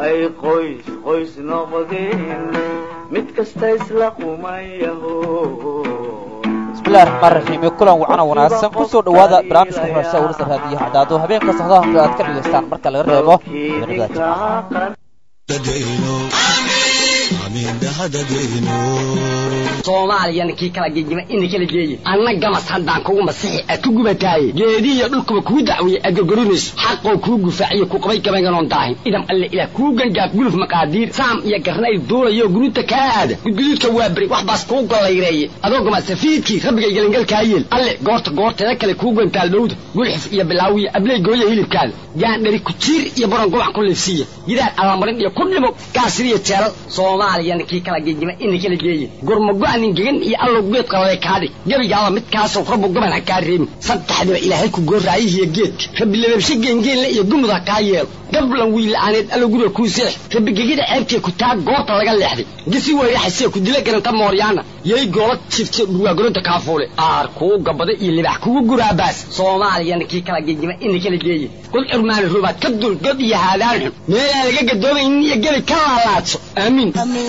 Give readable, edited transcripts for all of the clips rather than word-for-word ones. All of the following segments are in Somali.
ay qoys qoys noqdeen mid kasta isla qumayaho bismillaahir rahmaanir rahiim kulan wacan wanaagsan ku soo dhawaada barnaamijka xorasha ururta raadiyaha cadaado habeenka saxdaha aad ka dhageystaan marka laga reebo Soomaaliya ninkii kala geeyima in kala geeyay annaga masaxdaan kugu masixi aad ku gubatay geediyo dhulkuba ku dacwiyay agagorinis xaqo ku gufaaciyo ku qabay gabayganon daahin idam alle ila ku gangaaf guluf maqaadiir saam iyo garnay duulayo guruta kaada gudgududka waa bari wax baas ku golayreeyay adoo ma safiidkii rabbiga galangalkaayeen alle goorta kale ku gantaal dowda gulxif iyo bilaawiya ablay gooyo hilibkaada yaan dhari ku jiir iyo baran gobac ku leefsiya yidaan alamarin iyo ku dhimo kaasriya jeelal Soomaaliya ninkii kala geeyima in kala geeyay gurmago-anin gegan iyo allo geed qalay kaadi gabigaaba midkaasoo rabbu gaban ha ka reebin saddexdiba ilaahay ku gooraayihiyo geedka rabbi leebsha geengeenle iyo gumuda ka yeel gablan wiil aaneed allo guriga ku seex rabbi gegida ceebtee ku taag goorta laga leexday gisi weeyaxay ku dila garanta mooryaana yey goolad jifte dhuwa goronta kaafuule aar ku gabada iyo libax kugu guraabaas Soomaaliya ninkii kala geeyima in kala geeyay kul irmaan rubaad ka dul god iyo haadaan meel laga gadoomin iyo gabi ka laalaadso aamin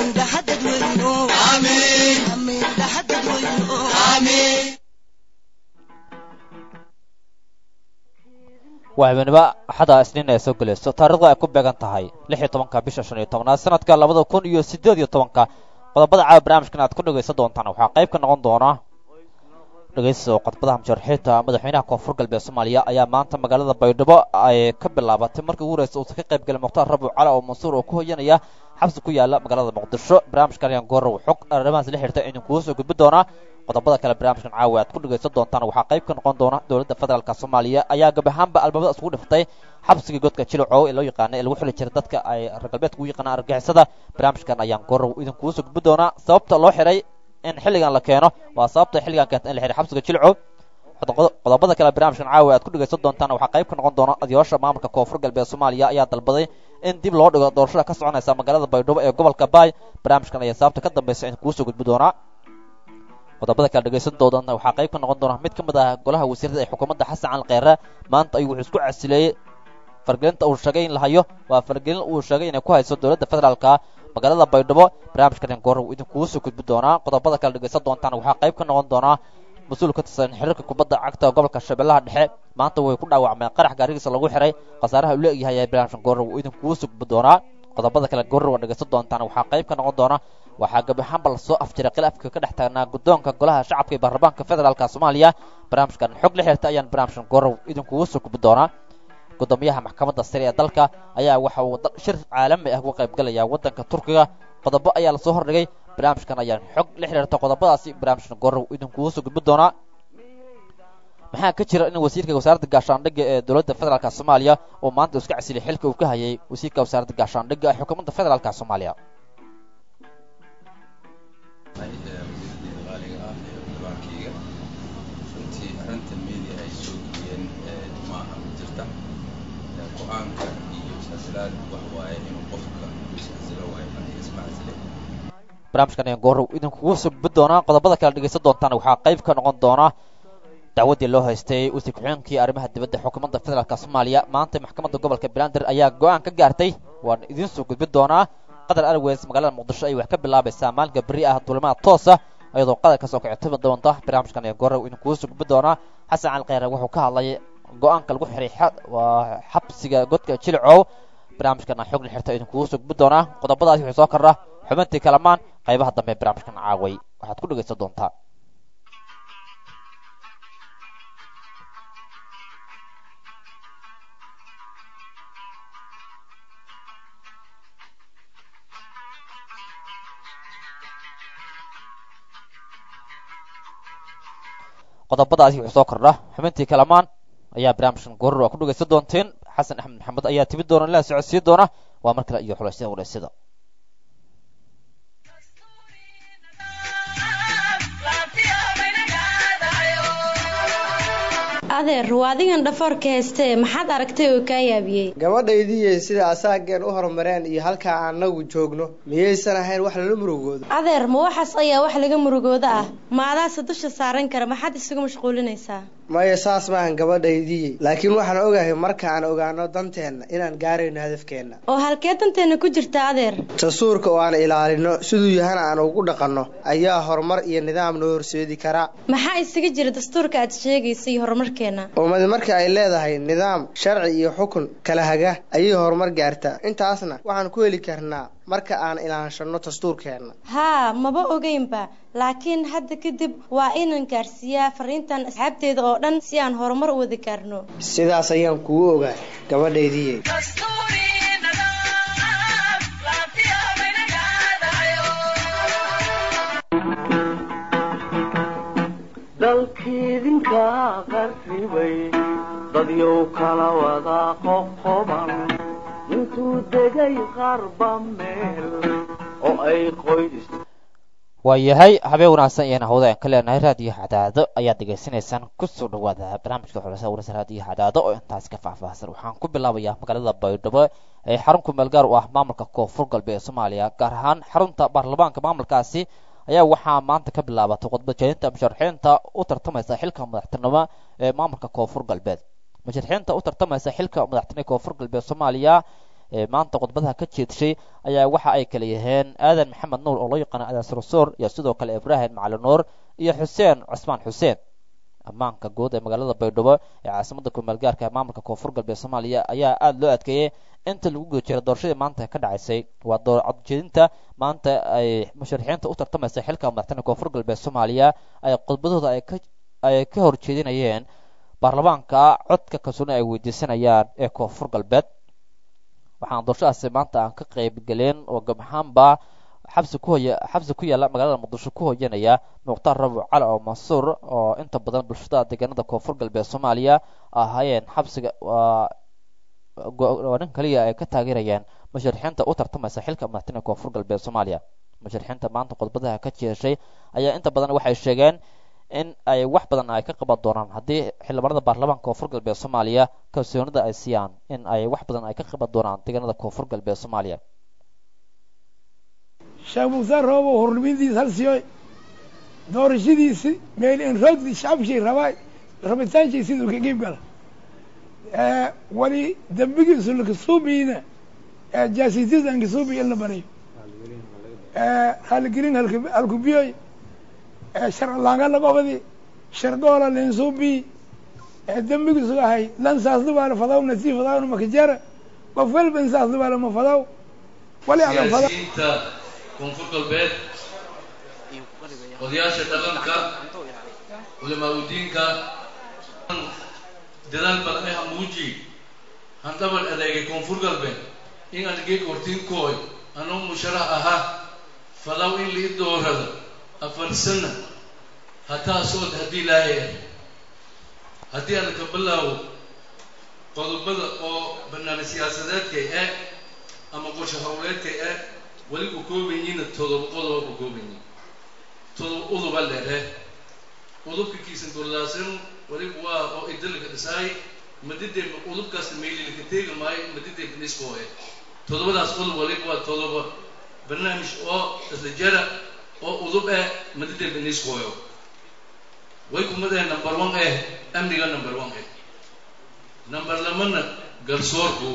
waxaanaba xada isniin ay soo galayso taariikhda ay ku beegan tahay 16 bisha 15 sanadka 2018 qodobada caawa barnaamijkan aad ku dhageysan doontaan waxa qayb ka noqon doona dhageyso qodobada musharaxiinta madaxweynaha koonfur galbeed Soomaaliya ayaa maanta magaalada Baydhabo ay ka bilaabatay markii ugu horeysay uu ka qayb galay Muqtaar Rabiic Cali oo Mansuur oo ku hoyanaya xabsi ku yaala magaalada Muqdisho barnaamijkan ayaan goor xog arrimahaas la xiriirta inuu ku soo gudbi doona qodobada kale barnaamijkan caawa aad ku dhageysan doontaan waxa qayb ka noqon doona dawladda federaalka Soomaaliya ayaa gabahaanba albaabada isku dhiftay xabsiga godka Jilcow ee loo yaqaan ee lagu xili jiray dadka ay reer galbeedka u yaqaan argagixisada barnaamijkan ayaan goor idin ku soo gudbi doona sababta loo xiray in xilligan la keeno waa sababta xilligan ka in la xiray xabsiga Jilcow qodobada kale barnaamijkan caawa aad ku dhageysan doontaan waxa qayb ka noqon doona adiyaasha maamulka koonfur galbeed Soomaaliya ayaa dalbaday in dib loo dhigo doorashada ka soconaysa magaalada Baydhabo ee gobolka Baay barnaamijkan ayaa sababta ka dambeysay in ku soo gudbi doona qodobada kale dhageysan doontaan waxa qayb ka noqon doona mid ka mid ah golaha wasiirada ee xukuumadda Xasan Cali Kheyre maanta ayuu wuxuu isku casilayay fargelinta uu sheegay in la hayo waa fargelin uu sheegay inay ku hayso dawladda federaalka magaalada Baydhabo barnaamijkan goor uu idin ku soo gudbi doona qodobada kale dhageysan doontaan waxa qayb ka noqon doona mas'uul ka tirsan xiriirka kubadda cagta gobolka Shabeellaha Dhexe maanta way ku dhaawacmeen qarax gaarigiisa lagu xiray qasaaraha uu leeyahay barnaamijkan goor uu idin ku soo gudbi doona qodobada kale goor uu dhageysan doontaan waxa qayb ka noqon doona waxa gabahaan bal soo afjiray khilaafka ka dhaxtaana gudoonka golaha shacabka ee baarlamaanka federaalka Soomaaliya barnaamijkan xog la xiriirta ayaan barnaamijkan goor uu idin ku soo gudbi doona gudoomiyaha maxkamadda sare ee dalka ayaa waxa uu shir caalami ah uga qayb galaya wadanka Turkiga qodobo ayaa la soo hordhigay barnaamijkan ayaan xog la xiriirta qodobadaasi barnaamijkan goor uu idin ku soo gudbi doona maxaa ka jira in wasiirka wasaaradda gaashaandhigga ee dawladda federaalka Soomaaliya oo maanta iska casilay xilka uu ka hayay wasiirka wasaaradda gaashaandhigga ee xukuumadda federaalka Soomaaliya barnaamijkan ayaan goor idin kugu soo gudbi doona qodobada kale dhageysan doontaan waxa qayb ka noqon doona dacwadii loo haystay wasiir ku-xigeenkii arrimaha dibadda xukuumadda federaalka Soomaaliya maanta maxkamadda gobolka Banaadir ayaa go'aan ka gaartay waan idin soo gudbi doonaa Qatar Airways magaalada Muqdisho ay wax ka bilaabaysaa maalinka bari ah duulimaad toos ah iyadoo qadar ka soo kacay doonta barnaamijkan ayaan goor idin kugu soo gudbi doonaa Xasan Cali Kheyre wuxuu ka hadlay go'aanka lagu xiray waa xabsiga godka Jilcow barnaamijkan xog la xirta idin kugu soo gudbi doonaa qodobadaas wixii soo kordha xubintii kalamaan qaybaha dambe barnaamijkan caaway waxaad ku dhageysan doontaa qodobadaasi wixii soo kordha xubintii kalamaan ayaa barnaamijkan goor ku dhageysan doonteen Xasan Axmed Maxamed ayaa tibi doona la socodsiin doona waa mar kale iyo xulashada wareysiga adeer waadigan dhafarka heystee maxaad aragtay oo ka yaabiyay gabadhaydii sida asaageen u horumareen iyo halka aanagu joogno miyaysan ahayn wax la murugoodo adeer ma waxaas ayaa wax laga murugooda ah maadaas dusha saaran kara maxaad isugu mashquulinaysaa maya saas maahan gabadhaydii laakiin waxaan ogahay marka aan ogaano danteena inaan gaarayno hadafkeena oo halkee danteena ku jirta adeer dastuurka oo aan ilaalino siduu yahana aan ugu dhaqanno ayaa horumar iyo nidaam noo horseedi kara maxaa isaga jira dastuurka aad sheegaysa iyo horumarkeena ummad marka ay leedahay nidaam sharci iyo xukun kala haga ayay horumar gaartaa intaasna waxaan ku heli karnaa marka aan ilaashano dastuurkeena haa maba ogeynba laakiin hadda kadib waa inaan gaarsiiyaa fariintan asxaabteeda oo dhan si aan horumar u wada gaarno sidaas ayaan kugu ogahay gabadhaydii dalkiidinka qarribay dadyow kala wada qoqoban intuu degay qarba meel oo ay qoys waayahay habeen wanaagsan iyo hawada aan ka leenahay raadiyo Cadaado ayaad dhageysanaysaan ku soo dhawaada barnaamijka xulashada wararka raadiyo Cadaado oo intaas ka faahfaahsan waxaan ku bilaabayaa magaalada Baydhabo ee xarunka meelgaar u ah maamulka Koonfur Galbeed Soomaaliya gaar ahaan xarunta baarlamaanka maamulkaasi ayaa waxaa maanta ka bilaabatay khudbadaynta musharaxiinta u tartamaysa xilka madaxtinimo ee maamulka Koonfur Galbeed musharaxiinta u tartamaysa xilka madaxtinimada Koonfur Galbeed Soomaaliya maanta khudbadaha ka jeedshay ayaa waxa ay kala yihiin aadan maxamed nuur oo loo yaqaan aadan sarsoor iyo sidoo kale ibraahim macalin nuur iyo xuseen cusmaan xuseen ammaanka guud ee magaalada Baydhabo ee caasimadda ku-meel gaarka ee maamulka Koonfur Galbeed Soomaaliya ayaa aad loo adkeeyay inta lagu guuleystay doorashadii maanta ka dhacaysay waa door codjeedinta maanta ay musharaxiinta u tartamaysa xilka madaxtinimada Koonfur Galbeed Soomaaliya ay khudbadooda ay ka horjeedinayeen baarlamaanka codka kalsooni ay weydiisanayaan ee Koonfur Galbeed waxaan doorashadaasi maanta aan ka qayb galeen oo gabdhaanba xabsi ku yaala magaalada Muqdisho ku hoyanaya Muqtaar Rabo Cali oo Mansuur oo inta badan bulshada deegaanada Koonfur Galbeed Soomaaliya ahaayeen xabsiga nin kaliya ay ka taageerayaan musharaxiinta u tartamaysa xilka madaxtinimada Koonfur Galbeed Soomaaliya musharaxiinta maanta khudbadaha ka jeeshay ayaa inta badan waxay sheegeen in ay wax badan ay ka qaban doonaan haddii xildhibaanada baarlamaanka Koonfur Galbeed Soomaaliya kalsoonida ay siiyaan in ay wax badan ay ka qaban doonaan deegaanada Koonfur Galbeed Soomaaliya Sheekh Muxtaar Roobo hornidiisa halsiyoy doorashadiisi meel in roogdi shacabkii rabitaankiisa sidoo ka qayb gala wali dambigiisu la kasuubina jaasidiisa aan kasuubi in la barayo halgelin halkubiyoy sharci laanga laga wadi sharqoola leensuubi dambigiisu ahay lan saasdu baa la fadaw nasiif fadaw makajara qof walba saasdu baa la ma fadaw wali aan fadaw Koonfur Galbeed odayaasha dhaqanka culimada diinka dadaal badan ay muuji handaban adeegay Koonfur Galbeed in aan geeg hortiin kooy anoo musharax aha falaw in li doorada afar sano hataa soo hadii laahay hadii aan ka bilaabo qodobada oo barnaamij siyaasadeedka ama qorshe hawleedka wali ku koobayeen todoba qodob ku koobayeen todoba leeyahay qodobka kiisan doorlaasan wali waa oo idilka dhisay madide qodobkaas meelil ka teegmay madide biniskooye todobadaas qodob wali waa todoba barnaamij oo isla jara oo qodob madide biniskooyo way kumadeen number 1 amniga number 1 number 2 garsoorku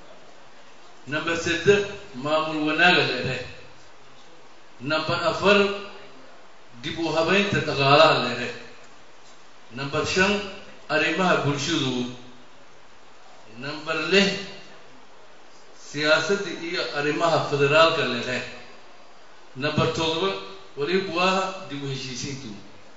number 7 maamul wanaaga leeyahay number 4 dib u habeynta dhaqaalaha leeyahay number 5 arrimaha bulshadu number 6 siyaasadda iyo arrimaha federaalka leeyahay number 7 wali waa dib u heshiisiintu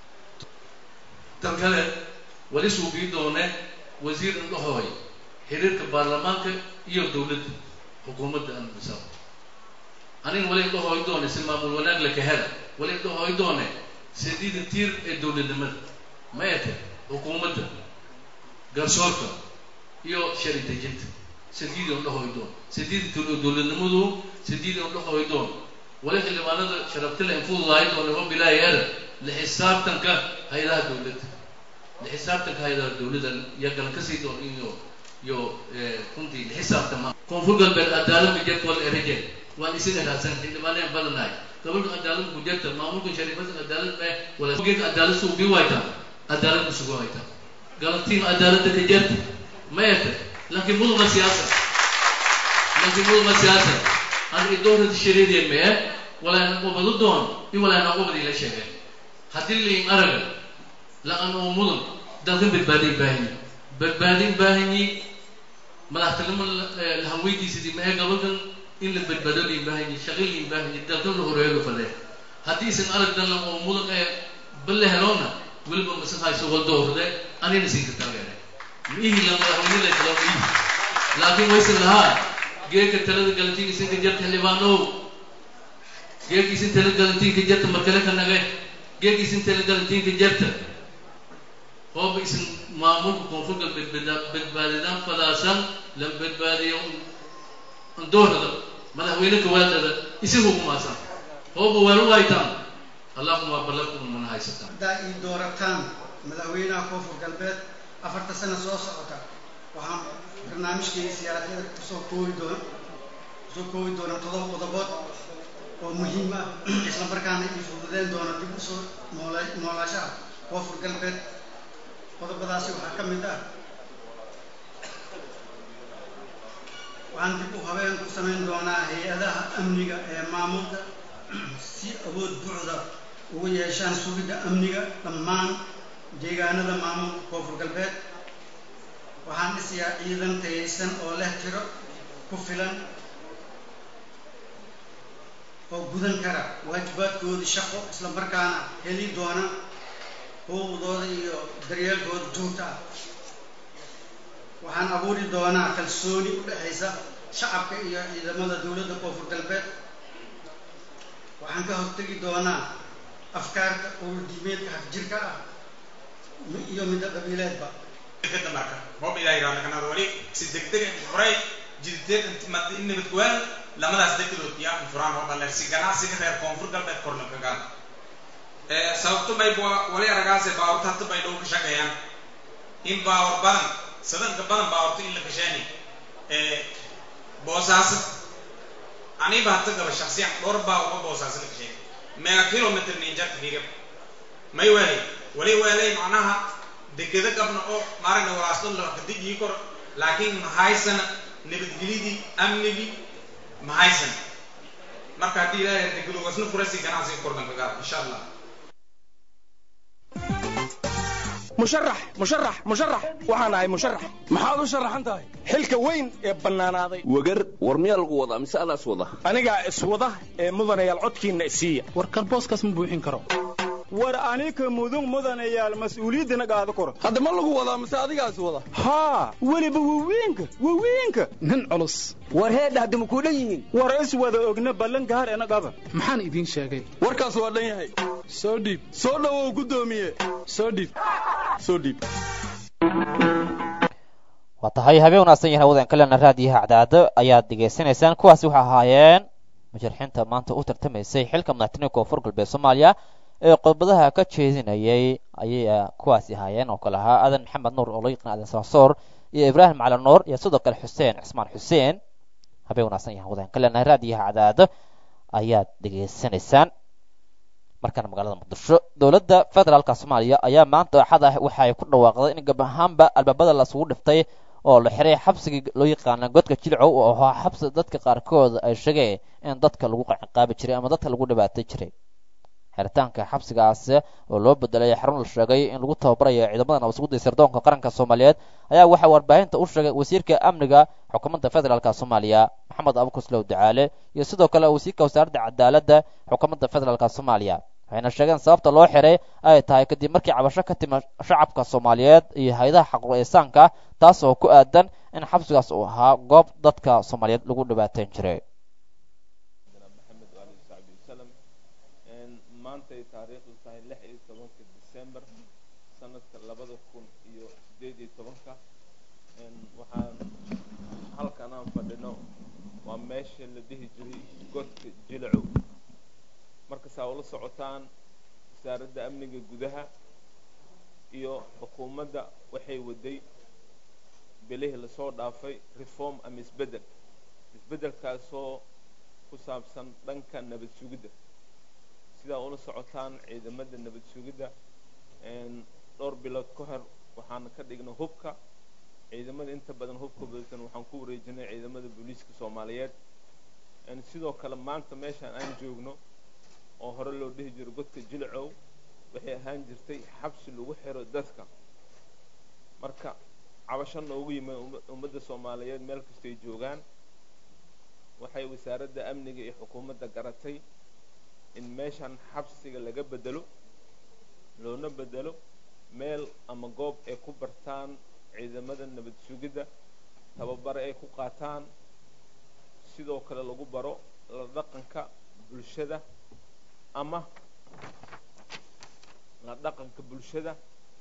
tan kale wali suuqii doone wasiir indhahooy xiriirka baarlamaanka iyo dawladda xukuumadda aan bisaw anin wali indhahooy doone si maamul wanaag la ka hela wali indhahooy doone sideed tiir ee dawladnimada ma yahay xukuumadda garsoorka iyo sharci dejinta sideed indhahooy doon sideed dawladnimadu sideed indhahooy doon wali xildhibaanada sharafta leh fududahay doone oo bilaayada la xisaabtanka hay'adaha dawladda لحسابتك هذا الدولة يقدر كسي دون يو كنتي لحسابتك ما كونفور قلب الأدالة بجت والرجال وأنا سيد هذا عندما أنا بدلناي قبل الأدالة بجت ما ممكن شريفة الأدالة ولا بجت الأدالة سوبي وايتا الأدالة سوبي وايتا galabtiin cadaaladda ka jirta ma ete laakiin muduma siyaasa hadii doorada shariideen ma walaana qobadu doon in walaana qobadi la sheegay hadii liin araga la anu mudum dalka badbaadin baahanyi madaxtinimo la haweydiisidii ma gabadan in la badbaado liin baahanyi shaqo liin baahanyi dalka la horeeyo fadhe hadii isan aragdan la mudum balle helona weliba masafayso waldoorde anina siin ka taageeray mihi la madaxweyne la kala mihi laakiin waysan lahaa geeka talada galantiin isin ka jirta xildhibaano geeka isin talada galantiin ka jirta markale ka nagay geeka isin talada galantiin ka jirta hoob isin maamulka koonfur galbeed badbaadidaan fadaasan la badbaadiyo doorada madaxweyne kawaadada isin hukumaasan hoob walu waytaan allahumma balakum man haysata daai doorataan madaxweynaha koonfur galbeed 4 sano soo socota waxaan barnaamijkii siyaasadeed kusoo koobi doona todoba qodobood oo muhiim ah isla markaana ay fududeen doona dib usoo noolaashaha koonfur galbeed qodobadaasi waxaa ka mid ah waxaan dib u habeen ku samayn doonaa hay-adaha amniga ee maamulka si awood buuxda ugu yeeshaan sugidda amniga dhammaan deegaanada maamulka koonfur galbeed waxaan dhisayaa ciidan tayaysan oo leh tiro ku filan oo gudan kara waajibaadkoodii shaqo isla markaana heli doona xuquuqdooda iyo daryeelkooda joogta ah waxaan abuuri doonaa kalsooni u dhexaysa shacabka iyo ciidamada dowladda koonfur galbeed waxaan ka hortegi doonaa afkaarta ururdiimeedka hafjirka ah iyo midda qabiileedba marka hoob ilaahay raadnaqnada wali si degdeg horay jiddeed intimaad in nabad go'aan lamadaas degdood yaa furaan oo dhalay si ganacsiga reer koonfur galbeed korna ka gaar sababtu bay wali aragaas baawrta bay dhow ka shaqeeyaan in baawr badan sadanka badan baawrta in la kashaani boosaas ani baa tagaba shakhsiyan dhowr baawr boosaas la kashaani meel kilometer ninja tiga may wali macnaha degdega qabna oo maarayna walaastan la xadidii kor laakiin mahaysan nabadgelidii amnigi mahaysan marka hadii ilaahay degdego wasna furasi ganacsi kordan ka gaar insha Allah musharax waxaan ahay musharax maxaad u sharaxan tahay xilka weyn ee bannaanaaday wagar war miyaa lagu wadaa mise adaas wada anigaa iswada ee mudanayaal codkiinna isiiya war kalbooskaas ma buuxin karo war anika mudanayaal mas-uuliyaddana qaado koro hadda ma lagu wadaa mise adigaas wada haa weliba wawiinka nin culus war heedha hadda makuu dhan yihiin war is wada ogna ballan gaar ena qaba maxaan idiin sheegay warkaas waa dhan yahay soo dhiib soo dhawow guddoomiye soo dhiib waa tahay habeen wanaagsan yahay wadan kalena raadiyaha cadaalada ayaad degeysanaysaan kuwaasi waxay ahaayeen musharaxiinta maanta u tartamaysay xilka madaxtinimada koonfur galbeed Soomaaliya ee qodobadaha ka jeedinayay ayay kuwaasi ahaayeen oo kala ahaa Aadan Maxamed Nuur oo loo yaqaan Aadan Sansoor iyo Ibraahim Macalin Nuur iyo sidoo kale Xuseen Cismaan Xuseen habeen wanaagsan yahay wadan kalena raadiyaha cadaalada ayaad degeysanaysaan markaan magaalada Muqdisho dawladda federaalka Soomaaliya ayaa maanta axad ah waxa ay ku dhawaaqday in gab ahaanba albaabada la isugu dhiftay oo la xiray xabsiga loo yaqaan godka Jilcow oo ahaa xabsi dadka qaarkood ay sheegeen in dadka lagu qaabi jiray ama dadka lagu dhibaatay jiray xiritaanka xabsigaas oo loo bedelay xarun la sheegay in lagu tababarayo ciidamada nabadgelyada sirdoonka qaranka Soomaaliyeed ayaa waxa warbaahinta u sheegay wasiirka amniga xukuumadda federaalka Soomaaliya Maxamed Abuukar Slow Ducaale iyo sidoo kale wasiirka wasaaradda cadaaladda xukuumadda federaalka Soomaaliya waxayna sheegeen sababta loo xiray ay tahay kadib markii cabasho ka timid shacabka Soomaaliyeed iyo hay'adaha xaquuqda taas oo ku aadan in xabsigaas uu ahaa goob dadka Soomaaliyeed lagu dhibaateyn jiray maanta taariikhdu tahay 16 December sanadka 2018 waxaan halkan aan fadhino waa meesha la dhihi jiray godka Jilcow marka saa ula socotaan wasaaradda amniga gudaha iyo xukuumadda waxay waday bilihii la soo dhaafay reform ama isbedelkaasoo ku saabsan dhanka nabad sugidda sida ula socotaan ciidamada nabad sugidda dhowr bilood ka hor waxaan ka dhignay hubka ciidamada inta badan hubka badan waxaan ku wareejinay ciidamada booliiska Soomaaliyeed sidoo kale maanta meeshaan aan joogno oo hore loo dhihi jiray godka Jilcow waxay ahaan jirtay xabsi lagu xiro dadka marka cabasho noogu yimid ummadda Soomaaliyeed meel kasta ay joogaan waxay wasaaradda amniga iyo xukuumadda garatay in meeshaan xabsiga laga bedelo loona bedelo meel ama goob ay ku bartaan ciidamada nabad sugidda tababar ay ku qaataan sidoo kale lagu baro la dhaqanka bulshada ama la dhaqanka bulshada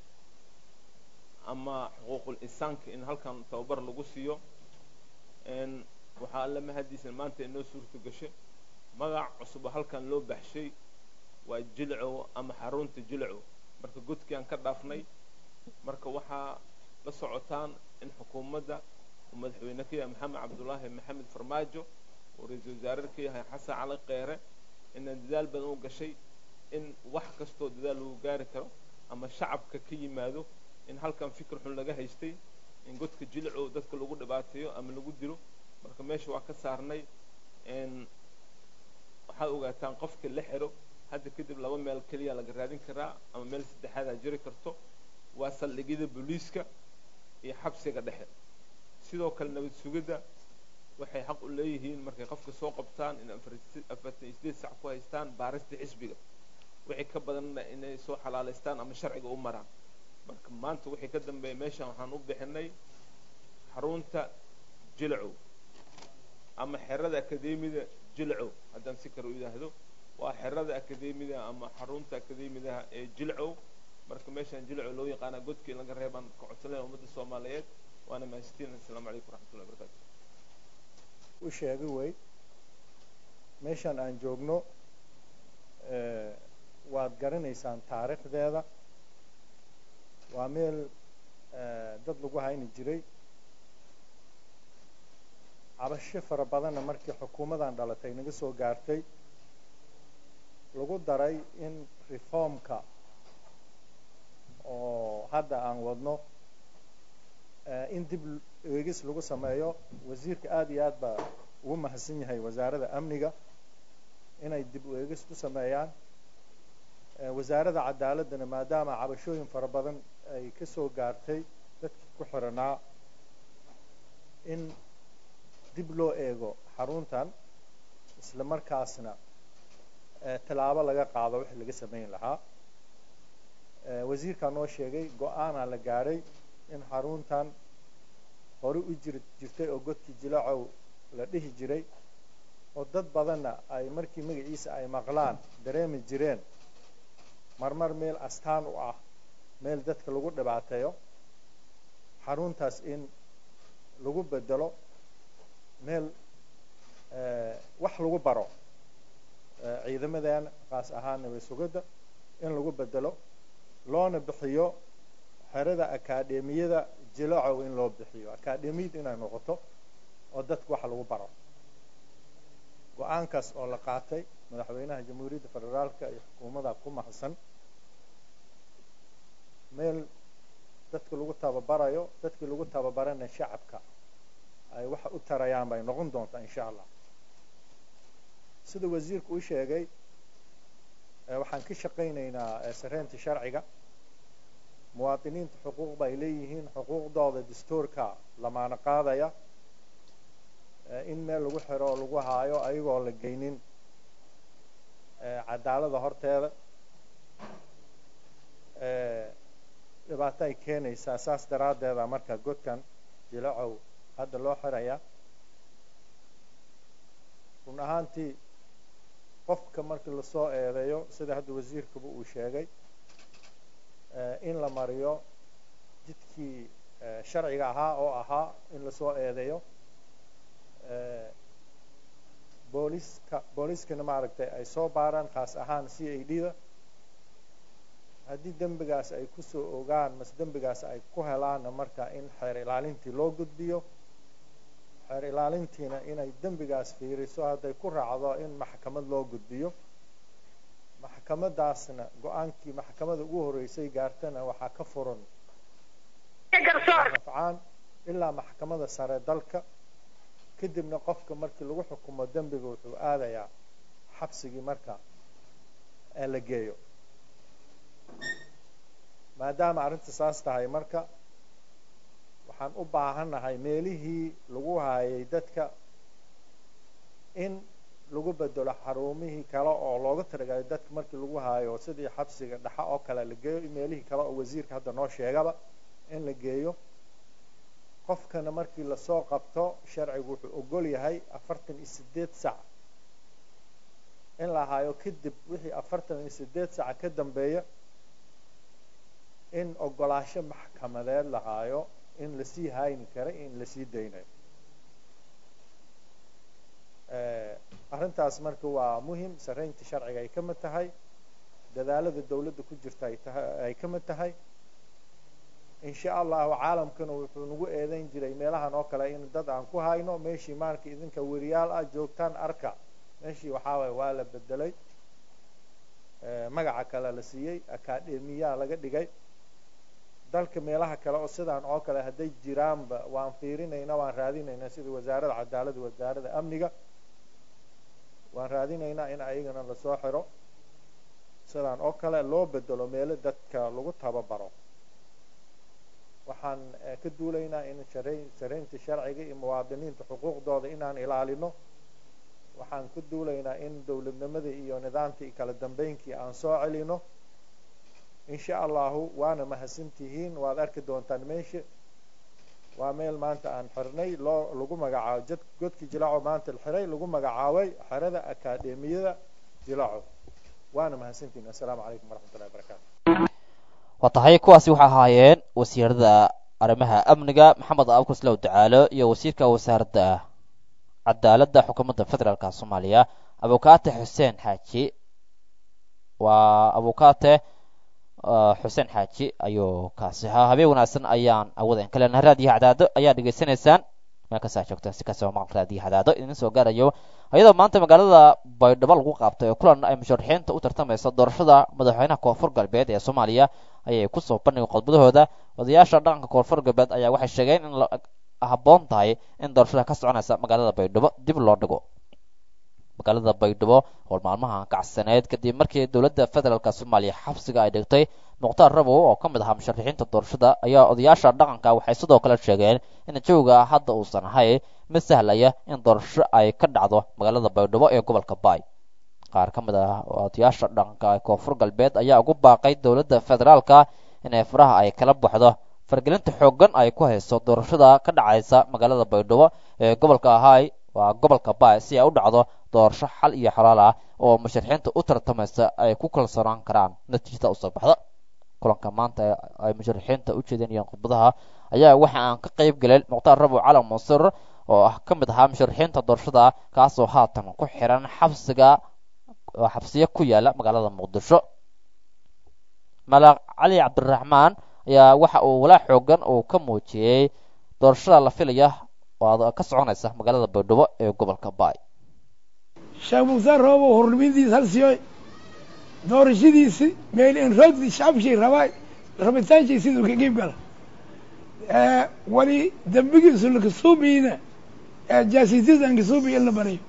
ama xuquuqul insaanka in halkan tababar lagu siiyo waxaa alla mahadiisan maanta inoo suurto gashay magac cusub halkan loo baxshay waa Jilcow ama xarunta Jilcow marka godkii aan ka dhaafnay marka waxaa la socotaan in xukuumadda madaxweynaha Maxamed Cabdullaahi Maxamed Farmaajo oo ra'iisul wasaarka yahay Xasan Cali Kheyre in dadaal badan u gashay in wax kasto dadaal uu gaari karo ama shacabka ka yimaado in halkan fikir xun laga haystay in godka Jilcow dadka lagu dhibaateeyo ama lagu dilo marka meesha waa ka saarnay waxaad ogaataan qofka la xiro hadda kadib laba meel kaliya laga raadin karaa ama meel saddexaad ay jiri karto waa saldhigyada booliiska iyo xabsiga dhexe sidoo kale nabad sugidda waxay xaq u leeyihiin markay qofka soo qabtaan in 48 saac ku haystaan baarista xisbiga wixii ka badanna inay soo xalaaleystaan ama sharciga u maraan marka maanta wixii ka dambeeyay meeshan waxaan u bixinay xarunta Jilcow ama xerada akademiyada Jilcow haddaan si kale u yiraahdo waa xerada akademiyada ama xarunta akademiyada ee Jilcow marka meeshan Jilcow loo yaqaan godkii laga reeban ka codsanay ummadda Soomaaliyeed waana mahadsantiin assalaamu calaykum waraxmatullahi wabarakaatuh u sheegay way meeshan aan joogno waad garanaysaan taariikhdeeda waa meel dad lagu hayni jiray cabasho fara badanna markii xukuumadan dhalatay naga soo gaartay lagu daray in reformka oo hadda aan wadno in dib eegis lagu sameeyo wasiirka aad iyo aad baa ugu mahadsan yahay wasaaradda amniga inay dib u eegis ku sameeyaan wasaaradda cadaaladana maadaama cabashooyin fara badan ay ka soo gaartay dadkii ku xiranaa in dib loo eego xaruntan isla markaasna tallaabo laga qaado wixii laga samayn lahaa wasiirkaa noo sheegay go-aanaa la gaadhay in xaruntan hore u jirtay oo godkii Jilcow la dhihi jiray oo dad badanna ay markii magaciisa ay maqlaan dareemi jireen marmar meel astaan u ah meel dadka lagu dhibaateeyo xaruntaas in lagu bedelo meel wax lagu baro ciidamadan qaas ahaan nabad sugidda in lagu bedelo loona bixiyo xerada akaademiyada Jilcow in loo bixiyo akaademiyad inay noqoto oo dadku wax lagu baro go-aankaas oo la qaatay madaxweynaha jamhuuriyadda federaalka iyo xukuumadda ku mahadsan meel dadka lagu tababarayo dadkii lagu tababarana shacabka ay wax u tarayaan bay noqon doontaa insha Allah sida wasiirku uu sheegay waxaan ka shaqaynaynaa sareynta sharciga muwaadiniinta xuquuq bay leeyihiin xuquuqdooda dastuurka lamaana qaadaya in meel lagu xiro oo lagu haayo ayagoo la geynin cadaalada horteeda dhibaato ay keenaysaa saas daraaddeeda marka godkan Jilcow hadda loo xiraya run ahaantii qofka markii lasoo eedeeyo sida hadda wasiirkuba uu sheegay in la mariyo jidkii sharciga ahaa oo ahaa in lasoo eedeeyo booliiskana maaragtay ay soo baaraan khaas ahaan CID-da haddii dembigaas ay ku soo ogaan mas dembigaas ay ku helaanna marka in xeer ilaalintii loo gudbiyo xeer ilaalintiina inay dembigaas fiiriso hadday ku raacdo in maxkamad loo gudbiyo maxkamadaasna go-aankii maxkamadda ugu horeysay gaartana waxaa ka furan rafcaan ilaa maxkamada sare dalka kadibna qofka markii lagu xukumo dembiga wuxuu aadayaa xabsigii marka ee la geeyo maadaama arrinta saas tahay marka waxaan u baahannahay meelihii lagu haayay dadka in lagu bedelo xarumihii kale oo looga talagalay dadka markii lagu haayo sidii xabsiga dhaxa oo kale la geeyo meelihii kale oo wasiirka hadda noo sheegaba in la geeyo qofkana markii lasoo qabto sharcigu wuxuu ogol yahay 48 sac in la haayo kadib wixii 48 sac ka dambeeya in ogolaasho maxkamadeed la haayo in la sii hayni karo in la sii daynayo arrintaas marka waa muhiim sareynta sharciga ay ka mid tahay dadaalada dawladda ku jirta ay ka mid tahay in sha Allah caalamkana wuxuu nagu eedayn jiray meelahan oo kale in dad aan ku hayno meeshii marka idinka wariyaal ah joogtaan arka meeshii waxa waa la bedelay magaca kale la siiyay akadeemiya laga dhigay dalka meelaha kale oo sidaan oo kale haday jiraanba waan fiirinayna waan raadinayna sida wasaaradda cadaaladda wasaaradda amniga waan raadinaynaa in ayagana la soo xiro sidaan oo kale loo bedelo meelo dadka lagu tababaro waxaan ka duulaynaa in sareynta sharciga iyo muwaadiniinta xuquuqdooda inaan ilaalino waxaan ka duulaynaa in dawladnimada iyo nidaamka kala dambeeynkii aan soo celino in sha Allah waana mahadsantihiin waad arki doontaan meesha waa meel maanta aan xirnay lagu magacaabo godki Jilaaco maanta la xiray lagu magacaabay xirada akadeemiyada Jilaaco waana mahadsantihiin assalaamu calaykum waraxmatullaahi wabarakaatuh watahay kuwaasi waxa ahaayeen wasiirada arrimaha amniga Maxamed Abukar Salaw Ducaalo iyo wasiirka wasaaradda cadaaladda xukuumadda federaalka Soomaaliya Abukaate Xuseen Xaaji waa Abukaate Xuseen Xaaji ayuu kaasi habeen wanaagsan ayaan awoodeen kale raadiyaha cadaado ayaa dhageysanaysaan marka saa joogtaan si ka soo maqal raadiyaha cadaado idin soo gaarayo ayadoo maanta magaalada Baydhabo lagu qabtay kulan ay musharaxiinta u tartamayso doorashada madaxweynaha Koonfur Galbeed ee Soomaaliya ayay ku soo bandhigeen qodobadooda odayaasha dhaqanka Koonfur Galbeed ayaa waxay sheegeen in habboon tahay in doorashada ka soconaysa magaalada Baydhabo dib loo dhigo magaalada Baydhabo oo maalmaha kacsaneed kadib markii dawladda federaalka Soomaaliya xabsiga ay dhigtay Muqtaar Rabo oo ka mid ah musharaxiinta doorashada ayaa odayaasha dhaqanka waxay sidoo kale sheegeen in jawga hadda uu sanahay mid sahlaya in doorasho ay ka dhacdo magaalada Baydhabo ee gobolka Baay qaar ka mid ah odayaasha dhaqanka ee Koonfur Galbeed ayaa ugu baaqay dawladda federaalka in ay faraha ay kala baxdo fargelinta xooggan ay ku hayso doorashada ka dhacaysa magaalada Baydhabo ee gobolka Ahay waa gobolka Baay si ay u dhacdo doorasho xal iyo xalaal ah oo musharaxiinta u tartamaysa ay ku kalsoonaan karaan natiijada u soo baxda kulanka maanta ay musharaxiinta u jeedinayaan khudbadaha ayaa waxa aan ka qayb galay Muqtaar Rabo Calan Munsir oo ah ka mid ah musharaxiinta doorashada kaas oo haatan ku xiran xabsiga ku yaala magaalada Muqdisho Malaq Cali Cabdiraxmaan ayaa waxa uu walaa xoogan oo ka muujiyay doorashada la filaya oo ka soconaysa magaalada Baydhabo ee gobolka Baay Sheekh Muqtaar Rabo hornimintiisa halsiyoy doorashadiisi meel in roogdi shacabkii rabitaankiisa sidoo ka qayb gala wali dambigiisu la kasuubina jaasiisiisa aan kasuubi in la barayo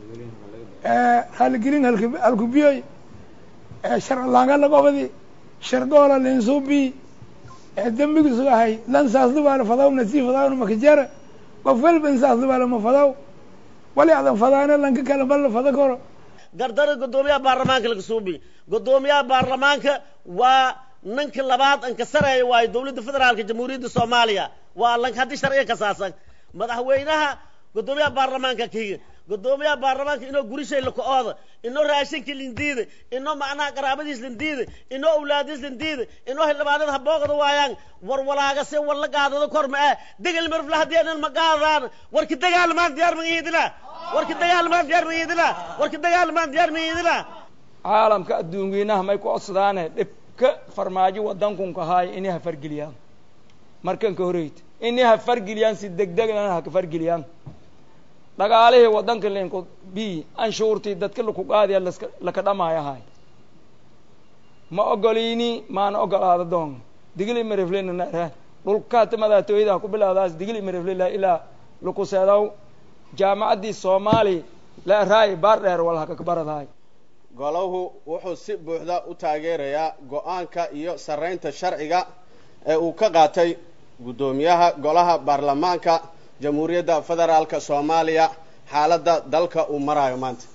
halgelin halkubiyoy sharci laanga la qabadi shardoola leensuubi dambigiisu ahay lan saasdu baa la fadaw nasiif fadaw makajara qof walba saasdu baa la ma fadaw wali adan fadaana lanka kala bal fada koro gardara gudoomiyaha baarlamaanka laga suubi gudoomiyaha baarlamaanka waa ninka labaad an ka sareeyo waa dawladda federaalka jamhuuriyadda Soomaaliya waa lan hadii sharciga ka saasan madaxweynaha gudoomiyaha baarlamaanka kiga gudoomiyaha baarlamaanka inoo gurishay la kooda inoo raashinka lindiida inoo macnaha qaraabadiis lindiida inoo awlaadiis lindiida inoo xildhibaanada habooqada waayaan war walaaga si wala gaadado korma degal marfla hadiyaan ma gaadaan warki dagaalmaan diyaar ma yiidina warki dagaalmaan diyaar ma yiidina warki dagaalmaan diyaar ma yiidina caalamka adduunweynaha may ku codsadaan dhibka farmaajo wadanku ka haay inay ha fargeliyaan markan ka horeeyay inay ha fargeliyaan si degdeg ah ha ka fargeliyaan dhaqaalihii wadanka leenko bi anshuurtii dadka lagu qaadiya la ka dhamaayahay ma ogolini maana ogolaado doon digli marifleena na dhulkaata madaxtooyada ku bilowdaas digil imiriflila ilaa lukuseedow jaamacaddii soomaali la raay baar dheer walha ka baradahay golahu wuxuu si buuxda u taageerayaa go'aanka iyo sarreynta sharciga ee uu ka qaatay guddoomiyaha golaha baarlamaanka jamhuuriyadda federaalka soomaaliya xaaladda dalka uu marayo maanta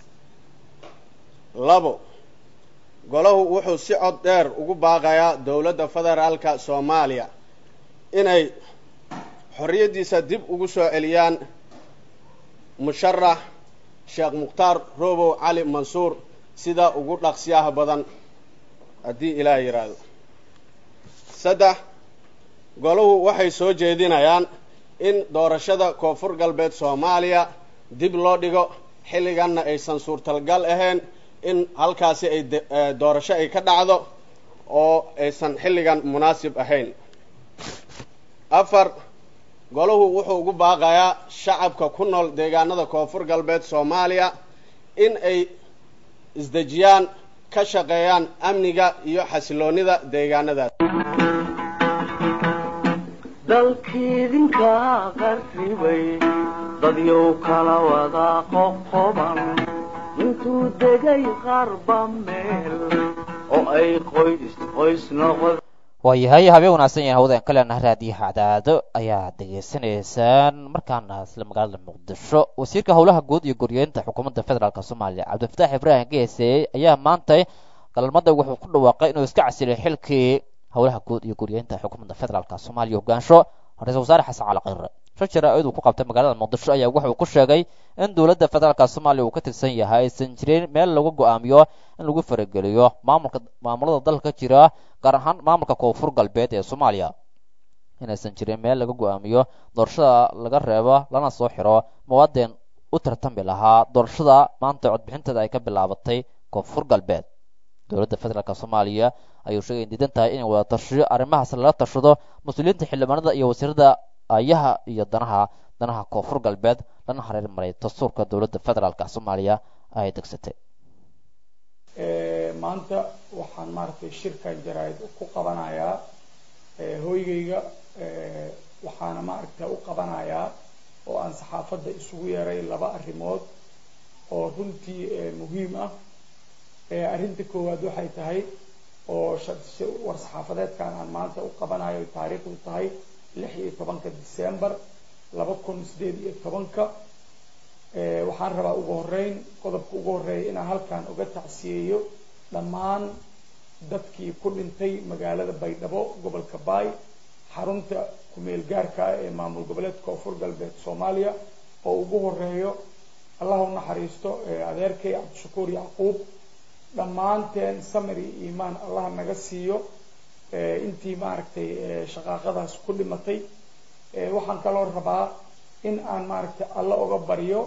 2 golahu wuxuu si cod dheer ugu baaqayaa dowladda federaalka soomaaliya inay xorriyadiisa dib ugu soo celiyaan musharax sheekh mukhtaar roobow cali mansuur sida ugu dhaqsiyaha badan haddii ilaahay yiraahdo 3 golahu waxay soo jeedinayaan in doorashada koonfur galbeed soomaaliya dib loo dhigo xilliganna aysan suurtagal ahayn in halkaasi ay doorasho ay ka dhacdo oo aysan xilligan munaasib ahayn 4 golahu wuxuu ugu baaqayaa shacabka ku nool deegaanada koonfur galbeed soomaaliya in ay isdejiyaan ka shaqeeyaan amniga iyo xasiloonida deegaanadaas dalkiidinka qarribay dadyow kala wada qoqoban intuu degay qarba meel oo ay qoys noqon waayahay habeen wanaagsan yahay hawada kale raadiyaha cadaado ayaa dhageysanaysaan markaana isla magaalada muqdisho wasiirka howlaha guud iyo guryeynta xukuumadda federaalka soomaaliya cabdifataax ibraahim geese ayaa maanta galmada wuxuu ku dhawaaqay inuu iska casilay xilkii howlaha guud iyo guryeynta xukuumadda federaalka soomaaliya hogaansho ra-iisul wasaare xasan cali khayre shajara iyadu ku qabtay magaalada muqdisho ayaa wuxuu ku sheegay in dowladda federaalka soomaaliya uu ka tirsan yahay aysan jirin meel lagu go'aamiyo in lagu farageliyo maamulada dalka jira gaar ahaan maamulka koonfur galbeed ee soomaaliya inaysan jirin meel laga go'aamiyo doorashada laga reebo lana soo xiro muwaadin u tartami lahaa doorashada maanta codbixinteeda ay ka bilaabatay koonfur galbeed dowladda federaalka soomaaliya ayuu sheegay in diidan tahay inay wada tashiyo arrimahaas lala tashado mas-uuliyiinta xildhibaanada iyo wasiirada ayaha iyo danaha koonfur galbeed lana hareer maray dastuurka dowladda federaalka soomaaliya ay degsatay maanta waxaan maaragtay shirkan jaraa'id ku qabanayaa hooygayga waxaana maaragtay u qabanayaa oo aan saxaafadda isugu yeeray 2 arrimood oo runtii muhiim ah arrinta koowaad waxay tahay oo war saxaafadeedkan aan maanta u qabanayo taariikhdu tahay 16 December 2018 waxaan rabaa ugu horeyn qodobka ugu horeeya inaan halkan uga tacsiyeeyo dhammaan dadkii ku dhintay magaalada Baydhabo gobolka Baay xarunta ku meel gaarka ee maamul goboleedka koonfur galbeed Soomaaliya oo ugu horeeyo Allah u naxariisto adeerkay Cabdishakuur Yacquub dhammaanteen samir iyo iimaan Allah naga siiyo intii maaragtay shaqaaqadaas ku dhimatay waxaan kaloo rabaa in aan maaragtay alla uga baryo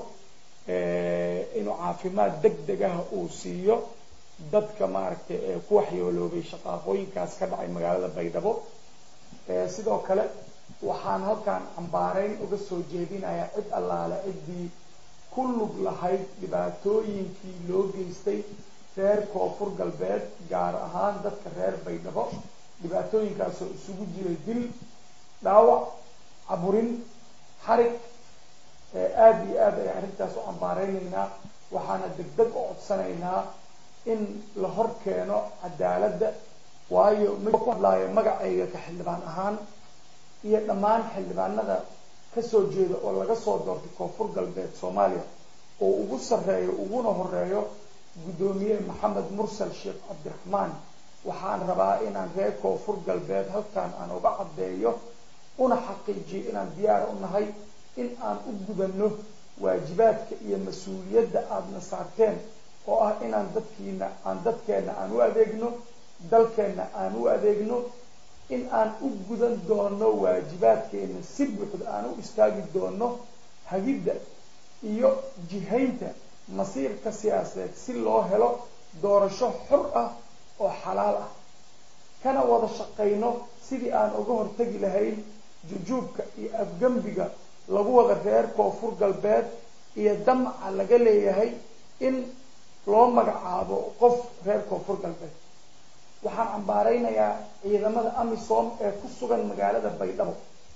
inuu caafimaad degdeg ah uu siiyo dadka maaragtay ku waxyeeloobay shaqaaqooyinkaas ka dhacay magaalada Baydhabo sidoo kale waxaan halkan cambaareyn uga soo jeedinayaa cid allaale ciddii ku lug lahayd dhibaatooyinkii loo geystay reer koonfur galbeed gaar ahaan dadka reer Baydhabo dhibaatooyinkaasoo isugu jiray dil dhaawac caburin xarig aad iyo aad ay arrintaas u cambaareynayna waxaana degdeg u codsanaynaa in la hor keeno cadaaladda waayo mid ku hadlaayo magacayga ka xildhibaan ahaan iyo dhammaan xildhibaanada ka soo jeeda oo laga soo doortay koonfur galbeed Soomaaliya oo ugu sarreeyo uguna horeeyo gudoomiye Maxamed Mursal Sheekh Cabdiraxmaan waxaan rabaa inaan reer koonfur galbeed halkan aan uga cadeeyo una xaqiijiyo inaan diyaar u nahay in aan u gudano waajibaadka iyo mas'uuliyadda aadna saarteen oo ah inaan dadkeena aan u adeegno dalkeena aan u adeegno in aan u gudan doono waajibaadkeena si buuxda aan u istaagi doono hagidda iyo jihaynta masiirka siyaasadeed si loo helo doorasho xor ah oo xalaal ah kana wada shaqeyno sidii aan uga hortagi lahayn jujuubka iyo afgambiga lagu wada reer koonfur galbeed iyo damca laga leeyahay in loo magacaabo qof reer koonfur galbeed waxaan cambaaraynayaa ciidamada amisom ee ku sugan magaalada baydhabo.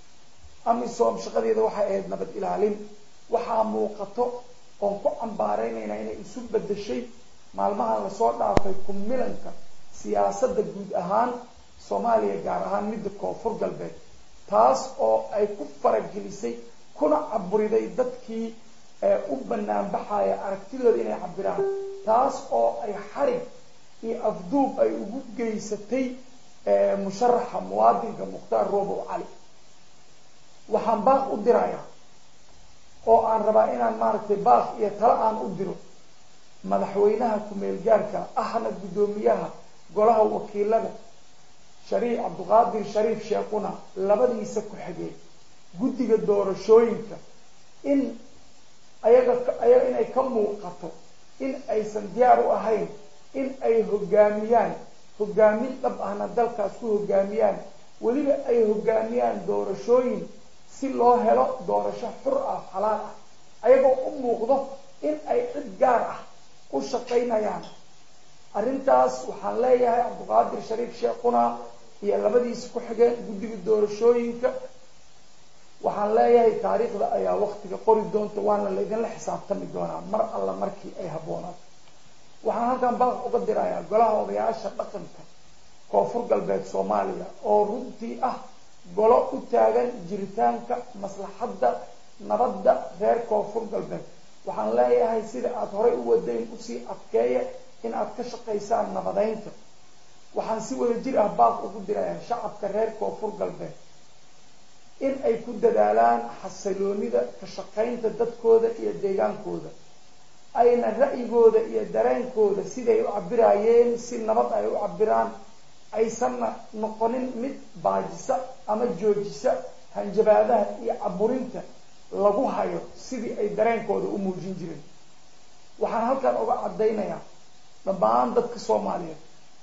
amisom shaqadeeda waxay ahayd nabad ilaalin. waxaa muuqato oon ku cambaaraynaynaa inay isu bedeshay maalmahan lasoo dhaafay ku milanka siyaasadda guud ahaan soomaaliya, gaar ahaan midda koonfur galbeed, taas oo ay ku faragelisay kuna caburiday dadkii u banaanbaxaya aragtidooda inay cabiraan, taas oo ay xarig iyo afduub ay ugu geysatay musharaxa muwaadinka mukhtaar roobow cali. waxaan baaq u dirayaa oo aan rabaa inaan maaragtay baaq iyo talo aan u diro madaxweynaha ku-meel gaarka ahna guddoomiyaha golaha wakiilada shariif cabdiqaadir shariif sheekuna, labadiisa ku xigeen guddiga doorashooyinka, in ayaga inay ka muuqato in aysan diyaar u ahayn in ay hogaamiyaan hogaamin dhab ahna dalkaas ku hogaamiyaan, weliba ay hogaamiyaan doorashooyin si loo helo doorasho xur ah xalaal ah, ayagoo u muuqdo in ay cid gaar ah u shaqaynayaan. arrintaas waxaan leeyahay cabdiqaadir shariif sheekuna iyo labadiisa ku xigeen guddiga doorashooyinka, waxaan leeyahay taariikhda ayaa waktiga qori doonta, waana laydinla xisaabtami doonaa mar alla markii ay haboonaato. waxaan halkan baaq uga dirayaa golaha odayaasha dhaqanka koonfur galbeed soomaaliya oo runtii ah golo u taagan jiritaanka maslaxadda nabadda reer koonfur galbeed. waxaan leeyahay sida aada horey u wadayn usii adkeeya in aad ka shaqaysaan nabadeynta. waxaan si wada jir ah baaq ugu dirayaa shacabka reer koonfur galbeed in ay ku dadaalaan xasiloonida ka shaqaynta dadkooda iyo deegaankooda, ayna ra'yigooda iyo dareenkooda siday u cabiraayeen si nabad ay u cabiraan, aysanna noqonin mid baajisa ama joojisa hanjabaadaha iyo caburinta lagu hayo sidii ay dareenkooda u muujin jireen. waxaan halkan uga caddaynayaa dhammaan dadka soomaaliyeed,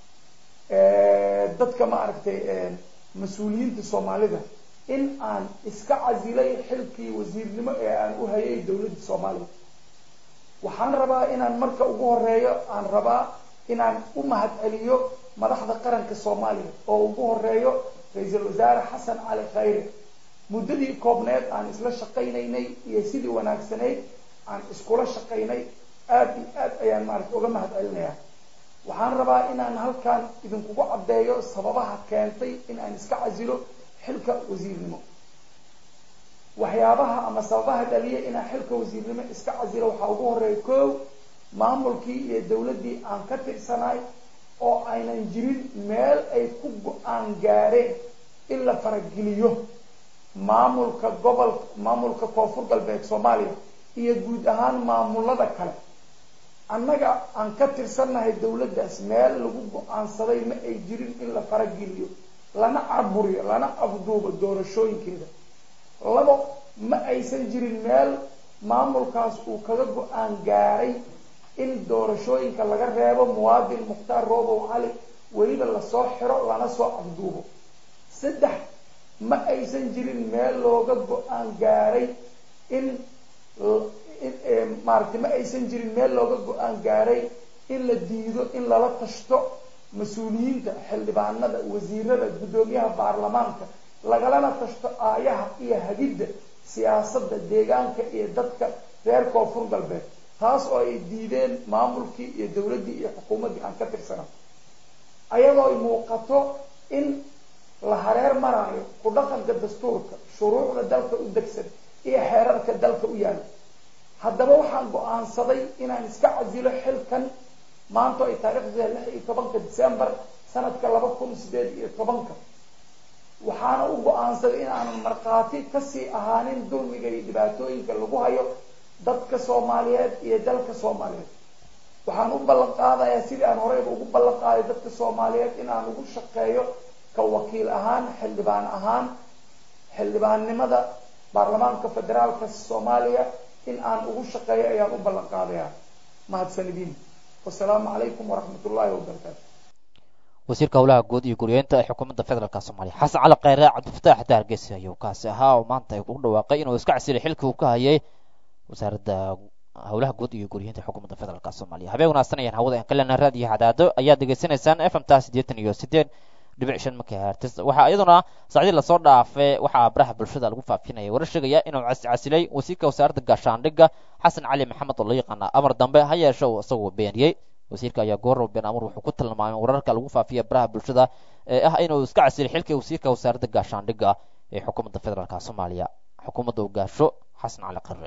dadka maaragtay mas-uuliyiinta soomaalida, in aan iska casilay xilkii wasiirnimo ee aan u hayay dowladda soomaaliya. waxaan rabaa inaan marka ugu horeeyo aan rabaa inaan u mahad celiyo madaxda qaranka soomaaliya oo ugu horeeyo ra-iisul wasaare xasan cali khayre. muddadii koobneed aan isla shaqaynaynay iyo sidii wanaagsanayd aan iskula shaqaynay aada iyo aad ayaan maaragta uga mahad celinayaa. waxaan rabaa inaan halkan idinkugu caddeeyo sababaha keentay in aan iska casilo xilka wasiirnimo. waxyaabaha ama sababaha dhaliya inaan xilka wasiirnimo iska casilo waxaa ugu horeeya koow, maamulkii iyo dowladdii aan ka tirsanaay oo aynan jirin meel ay ku go-aan gaareen in la farageliyo maamulka koonfur galbeed soomaaliya iyo guud ahaan maamulada kale. annaga aan ka tirsannahay dowladdaas meel lagu go-aansaday ma ay jirin in la farageliyo, lana caburiyo, lana afduubo doorashooyinkeeda. labo, ma aysan jirin meel maamulkaas uu kaga go-aan gaaray in doorashooyinka laga reebo muwaadin mukhtaar roobow cali, weliba lasoo xiro lana soo afduubo. saddex, ma aysan jirin meel looga go-aan gaaray maaragtay ma aysan jirin meel looga go-aan gaaray in la diido in lala tashto mas-uuliyiinta, xildhibaanada, wasiirada, guddoomiyaha baarlamaanka, lagalana tashto aayaha iyo hagidda siyaasadda deegaanka iyo dadka reer koonfur galbeed, taas oo ay diideen maamulkii iyo dowladdii iyo xukuumaddii aan ka tirsana. ayadoo ay muuqato in la hareer maraayo ku dhaqanka dastuurka, shuruucda dalka u degsan iyo xeerarka dalka u yaala. haddaba waxaan go-aansaday inaan iska casilo xilkan maanta ay taariikhda 16 December sanadka 2018. waxaana u go-aansaday in aanan markhaati kasii ahaanin dulmiga iyo dhibaatooyinka lagu hayo dadka soomaaliyeed iyo dalka soomaaliyeed. waxaan u ballan qaadayaa sidii aan horeyba ugu ballan qaaday dadka soomaaliyeed in aan ugu shaqeeyo ka wakiil ahaan, xildhibaan ahaan, xildhibaannimada baarlamaanka federaalka soomaaliya in aan ugu shaqeeyo ayaan u ballan qaadayaa. mahadsanidin. wasalaamu calaykum waraxmatullaahi wabarakaatu. wasiirka howlaha guud iyo guryeynta ee xukuumadda federaalka soomaaliya xasan cali khayre cabdifataax daargeysa ayuu kaasi ahaa oo maanta ay ugu dhawaaqay inuu iska casilay xilkii uu ka hayay wasaaradda howlaha guud iyo guriyinta xukuumadda federaalka soomaaliya habeen wanaagsan ayaan hawada aan ka leenahay raadiyo cadaado ayaad degeysanaysaan fm-ta 88.5 megahertz waxaa iyaduna saacadii lasoo dhaafay waxaa baraha bulshada lagu faafinaya warar sheegaya inuu casilay wasiirka wasaaradda gaashaandhigga xasan cali maxamed oo loo yaqaana amar dambe ha yeeshe uu isagoo beeniyey wasiirka ayaa goorow been amar wuxuu ku tilmaamay wararka lagu faafiya baraha bulshada ee ah inuu iska casilay xilka wasiirka wasaaradda gaashaandhigga ee xukuumadda federaalka soomaaliya xukuumadda uu gaasho xasan cali qarre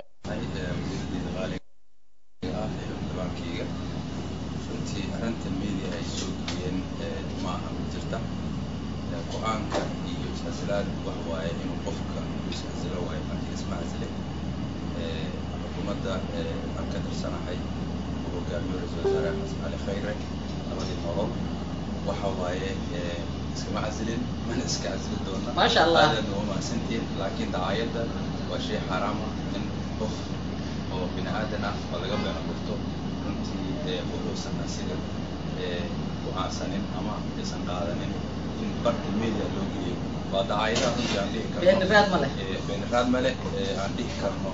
arrinta media ay soo geliyeen maaha ma jirta go-aanka iyo iscasilaad wax waaye inuu qofka iscasilo waaye markii isma casile xukuumadda aan ka tirsanahay uu hogaamiyo ra-iisul wasaare xasan cali khayre labadii nolol waxa waaye iskama casilin mana iska casili doona maasha allah aadana waa mahadsantiin laakiin dacaayadda waa shay xaaraam ah in qof oo bini aadan ah oo laga been abuurto runtii wuxuusan asiga go-aansanin ama aysan qaadanin in barka media loo geliyo waa dacaayadaha runtii aan dhihi karno beeniraad ma leh aan dhihi karno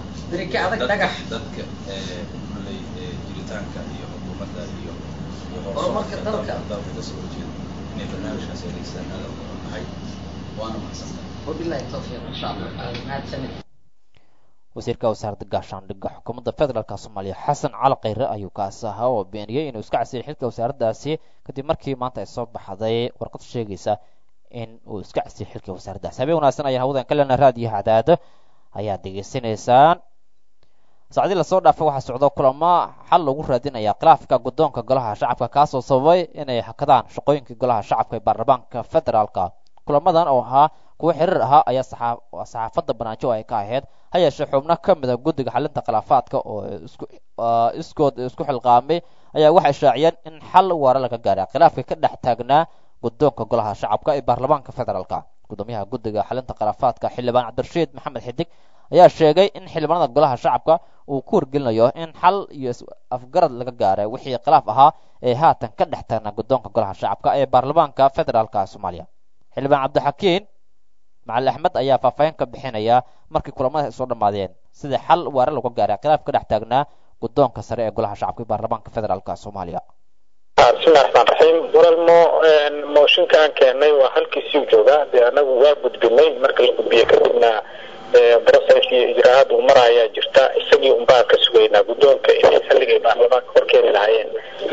dadka kulley jiritaanka iyo xukuumadda iyo horumarka dalka kasoo horjeeda inay barnaamijkaas adeegsadaan aada ugu xunnahay waana mahadsantahay wabillahi tawfiiq insha allah mahadsanid wasiirka wasaaradda gaashaandhigga xukuumadda federaalka soomaaliya xasan cali khayre ayuu kaas ahaa oo beeniyey inuu iska casilay xilka wasaaraddaasi kadib markii maanta ay soo baxday warqad sheegaysa in uu iska casilay xilka wasaaraddaasi habeen wanaagsan ayaan hawadan ka leenahay raadiyo cadaado ayaad degeysanaysaan saacadii lasoo dhaafay waxaa socdo kulamo xal lagu raadinaya khilaafka guddoonka golaha shacabka kaasoo sababay inay hakadaan shaqooyinkii golaha shacabka ee baarlamaanka federaalka kulamadan oo ahaa kuwa xiriir ahaa ayaa saxaafadda banaajo ay ka ahayd ha yeeshee xubno ka mida guddiga xalinta khilaafaadka oo iskood isku xilqaamay ayaa waxay shaaciyeen in xal waara laga gaaray khilaafka ka dhex taagnaa guddoonka golaha shacabka ee baarlamaanka federaalka gudoomiyaha guddiga xalinta khilaafaadka xildhibaan cabdirashiid maxamed xidig ayaa sheegay in xildhibaanada golaha shacabka uu ku wargelinayo in xal iyo afgarad laga gaaray wixii khilaaf ahaa ee haatan ka dhex taagnaa guddoonka golaha shacabka ee baarlamaanka federaalka soomaaliya xildhibaan cabdixakiin macali axmed ayaa faahfaahin ka bixinaya markii kulamada ay soo dhammaadeen sidii xal waare laga gaaray khilaaf ka dhex taagnaa guddoonka sare ee golaha shacabka ee baarlamaanka federaalka soomaaliya bismillahi raxmaan raxiim waralmo mooshinkaan keenay waa halkiisii joogaa dee anagu waa gudbinay marka la gudbiye kadibna process iyo ijraa'aad uu marayaa jirta isagii unbaan ka sugaynaa guddoonka inay xilligay baarlamaanka horkeeni lahaayeen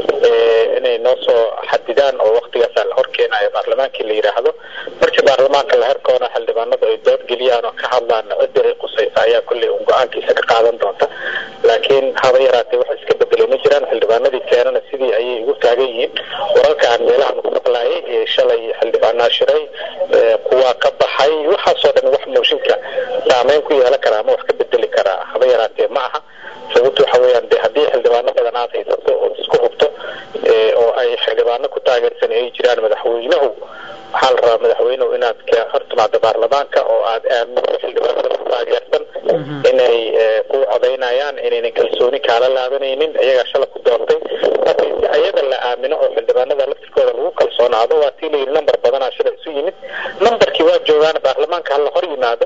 inay noo soo xadidaan oo waqtigaasa la horkeenayo baarlamaankii la yidhaahdo markii baarlamaanka la herkoona xildhibaanadu ay dood geliyaan oo ka hadlaan cidda ay qusaysa ayaa kolley un go-aankiisa ka qaadan doonta laakiin haba yaraatee wax iska bedelay ma jiraan xildhibaanadii keenana sidii ayay ugu taagan yihiin wararka aan meelaha lagu maqlaayay shalay xildhibaanaa shiray kuwa ka baxay waxaasoo dhan wax mooshinka saameyn ku yeelan karaa ama wax ka bedeli karaa haba yaraatee ma aha sababtu waxa weeyaan de haddii xildhibaano badan aad haysato oo isku hubto oo ay xildhibaano ku taageersan ay jiraan madaxweynuhu waxaa la rabaa madaxweynuhu inaad ka hortimaado baarlamaanka oo aad aaminto xildhibaanada ku taageersan inay ku codaynayaan inaynan kalsooni kaala laabanaynin iyagaa shala ku doortay marka si ayaga la aamino oo xildhibaanada laftirkooda lagu kalsoonaado waa tii layidhi number badanaa shala isu yimid numberkii waa joogaan baarlamaanka hala hor yimaado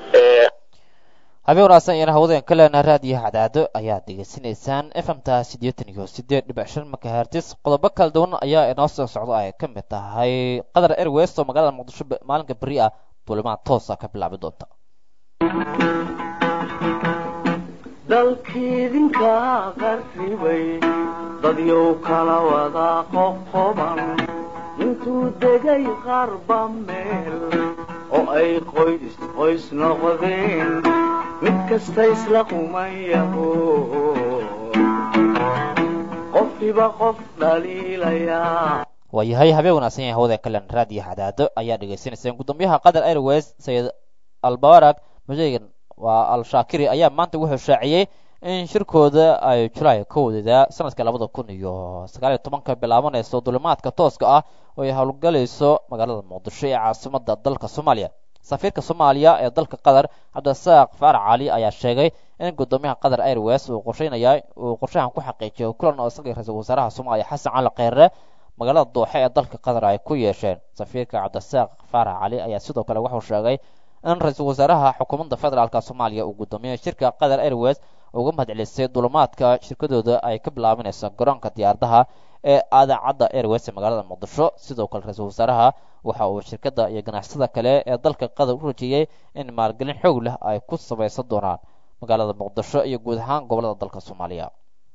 habeen wanaagsan iyana hawadeen ka leenahay raadiyo cadaado ayaad degeysanaysaan fm-ta 88.5 megahertz qodobo kala duwan ayaa inoo soo socdo ay ka mid tahay qatar airways oo magaalada muqdisho maalinka beri ah duulimaad toosa ka bilaabi doonta dalkiidinka qarribay dadyow kala wada qoqoban intuu degay qarba meel oo ay qoys noqdeen mid kasta isla qumayaho qofkiiba qof dhaliilayaa waayahay habeen wanaagsan yahay hawada kalen raadiyo cadaado ayaa dhegaysanayseen gudoomiyaha qatar airways sayid albawarag majeegan waa al-shaakiri ayaa maanta wuxuu shaaciyey in shirkooda ay julaay ka wadida sanadka 2019 bilaabanayso duulimaadka tooska ah oo ay howlgalayso magaalada muqdisho ee caasimadda dalka soomaaliya safiirka soomaaliya ee dalka qatar cabdisaaq faarac cali ayaa sheegay in gudoomiyaha qatar airways uu qorshahan ku xaqiijiyo kulan oo isaga ra-iisul wasaaraha soomaaliya xasan cali khayre magaalada dooxe ee dalka qatar ay ku yeesheen safiirka cabdisaaq faarac cali ayaa sidoo kale wuxuu sheegay in ra-iisul wasaaraha xukuumadda federaalka soomaaliya uu gudoomiyay shirka qatar airways uga mahadcelisay duulimaadka shirkadooda ay ka bilaabanayso garoonka diyaaradaha ee Adaacadda Airways ee magaalada Muqdisho. sidoo kale ra-iisul wasaaraha waxa uu shirkadda iyo ganacsatada kale ee dalka Qatar u rajiyay in maalgelin xoog leh ay ku samaysan doonaan magaalada Muqdisho iyo guud ahaan gobolada dalka Soomaaliya.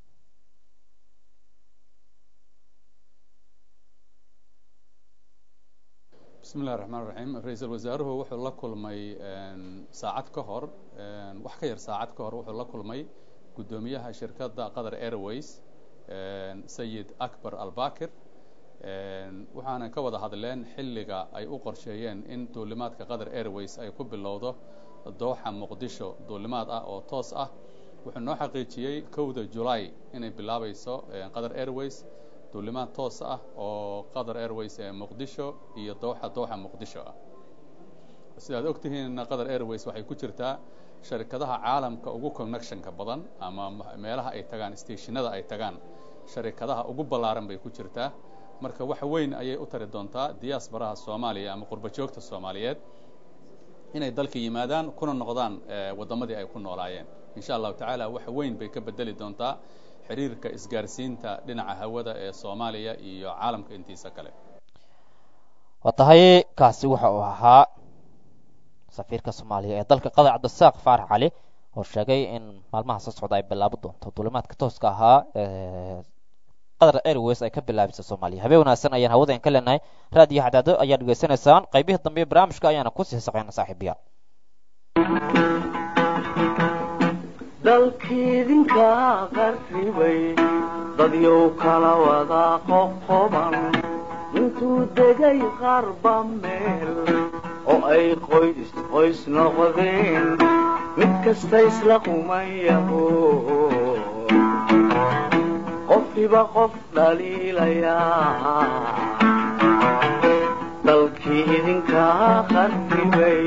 بسم الله الرحمن الرحيم رئيس الوزراء wuxuu la kulmay saacad ka hor wax ka yar saacad ka hor wuxuu la kulmay gudoomiyaha shirkadda Qatar Airways Sayid Akbar Al-Bakir waxaana ka wada hadleen xilliga ay u qorsheeyeen in duulimaadka Qatar Airways ay ku bilowdo Dooxa Muqdisho duulimaad ah oo toos ah wuxuu noo xaqiijiyay 1 July inay bilaabayso Qatar Airways duulimaad toos ah oo Qatar Airways ee Muqdisho iyo Dooxa Muqdisho ah. sidaad ogtihiin Qatar Airways waxay ku jirtaa sharikadaha caalamka ugu connection-ka badan ama meelaha ay tagaan stationada ay tagaan sharikadaha ugu ballaaran bay ku jirtaa. marka wax weyn ayay u tari doontaa diaspora Soomaaliya ama qurba joogta Soomaaliyeed inay dalka yimaadaan kuna noqdaan wadamadii ay ku noolaayeen. insha Allah taala wax weyn bay ka bedeli doontaa xiriirka isgaarsiinta dhinaca hawada ee Soomaaliya iyo caalamka intiisa kale. watahay kaasi waxa uu ahaa safiirka Soomaaliya ee dalka Qatar Cabdisaaq Faarax Cali oo sheegay in maalmaha soo socda ay bilaabi doonto duulimaadka tooska ahaa ee Qatar Airways ay ka bilaabayso Soomaaliya. habeen wanaagsan ayaan hawada ka leenahay raadiyo Hadaado ayaa dhageysanaysaan qaybihii dambe barnaamijka ayaana ku sii saqeynaa saaxiibayaal. dalkiidinka qarribay dadyow kala wada qoqoban intuu degay qarba meel oo ay qoys noqdeen mid kasta isla qumayaho qofkiiba qof dhaliilayaa dalkii idinka qarribay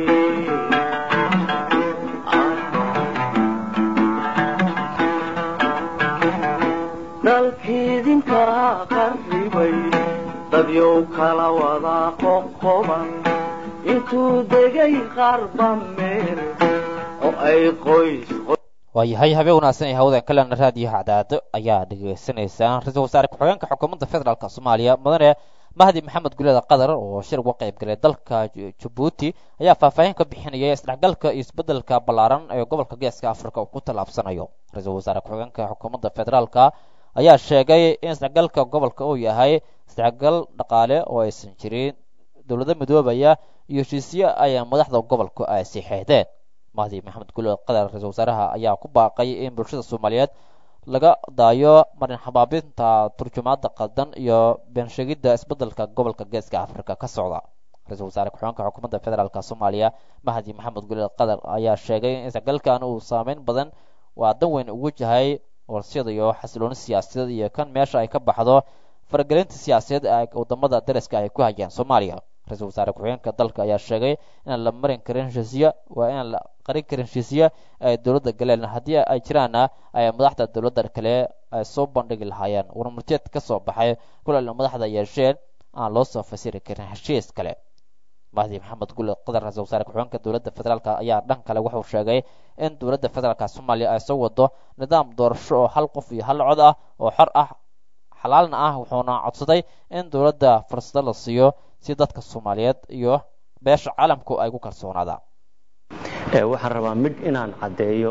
dalkiidinka qarribay dadyow kala wada qoqoban intuu degay qarba meel oo ay qoys waayahay habeen wanaagsan ee hawada kale raadiyaha Hadaado ayaa dhageysanaysaan. ra-iisul wasaare ku-xigeenka xukuumadda federaalka Soomaaliya mudane Mahdi Maxamed Guleed Qatar oo shir uga qayb galay dalka Djibouti ayaa faahfaahin ka bixinayay isdhexgalka iyo isbedelka ballaaran ee gobolka Geeska Afrika uu ku talaabsanayo. ra-iisul wasaare ku-xigeenka xukuumadda federaalka ayaa sheegay in isdhexgalka gobolka uu yahay isdhexgal dhaqaale oo aysan jirin dawladda midoobaya iyo heshiisyo ay madaxda gobolka ay saxiixdeen. Mahdi Maxamed Guleed Qatar ra-iisul wasaaraha ayaa ku baaqay in bulshada Soomaaliyeed laga daayo marin xabaabinta turjumaada qaldan iyo been sheegidda isbedelka gobolka Geeska Afrika ka socda. ra-iisul wasaare ku-xigeenka xukuumadda federaalka Soomaaliya Mahdi Maxamed Guleed Qatar ayaa sheegay in isdhexgalkan uu saameyn badan dan weyn ugu yahay warshada iyo xasilooni siyaasadeed iyo kan meesha ay ka baxdo faragelinta siyaasadeed ee wadamada dariska ay ku hayaan Soomaaliya. ra-iisul wasaare ku-xigeenka dalka ayaa sheegay in la marin karin heshiisyo waa in la qarin karin heshiisyo ay dawladda galeen haddii ay jiraan ay madaxda dawladda kale ay soo bandhigi lahaayeen warmurtiyeed ka soo baxay kulan madaxda yeesheen aan loo soo fasiri karin heshiis kale. Mahdi Maxamed Guleed Qatar ra-iisul wasaare ku-xigeenka dawladda federaalka ayaa dhan kale wuxuu sheegay in dawladda federaalka Soomaaliya ay soo wado nidaam doorasho oo hal qof iyo hal cod ah oo xor ah xalaalna ah wuxuuna codsaday in dawladda fursad la siiyo si dadka Soomaaliyeed iyo beesha caalamku ay ku kalsoonaadaan. waxaan rabaa mid inaan cadeeyo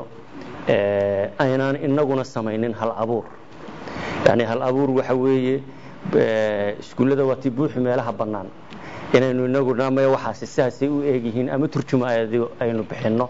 aynaan inaguna samaynin hal abuur yani hal abuur waxa weeye iskuullada waa tibuuxi meelaha bannaan inaynu inaguna ama waxaasi sidaasay u eegyihiin ama turjumaayado aynu bixinno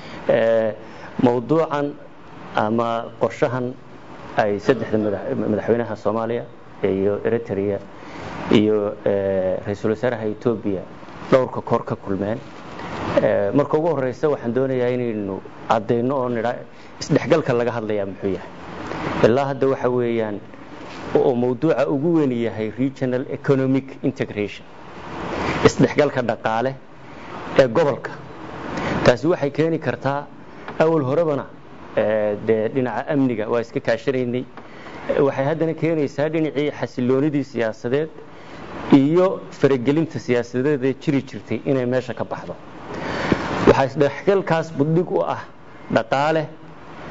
mawduucan ama qorshahan ay saddexda madaxweynaha Soomaaliya iyo Eritrea iyo ra-iisul wasaaraha Ethiopia dhowrka kor ka kulmeen marka ugu horeysa waxaan doonayaa inaynu cadeyno oo nidha isdhexgalka laga hadlayaa muxuu yahay ilaa hadda waxa weeyaan oo mawduuca ugu weyn yahay regional economic integration isdhexgalka dhaqaale ee gobolka taasi waxay keeni kartaa awal horebana dhinaca amniga waa iska kaashanaynay waxay haddana keenaysaa dhinacii xasiloonidii siyaasadeed iyo faragelinta siyaasadeed ee jiri jirtay inay meesha ka baxdo waxaa isdhexgalkaas budhig u ah dhaqaale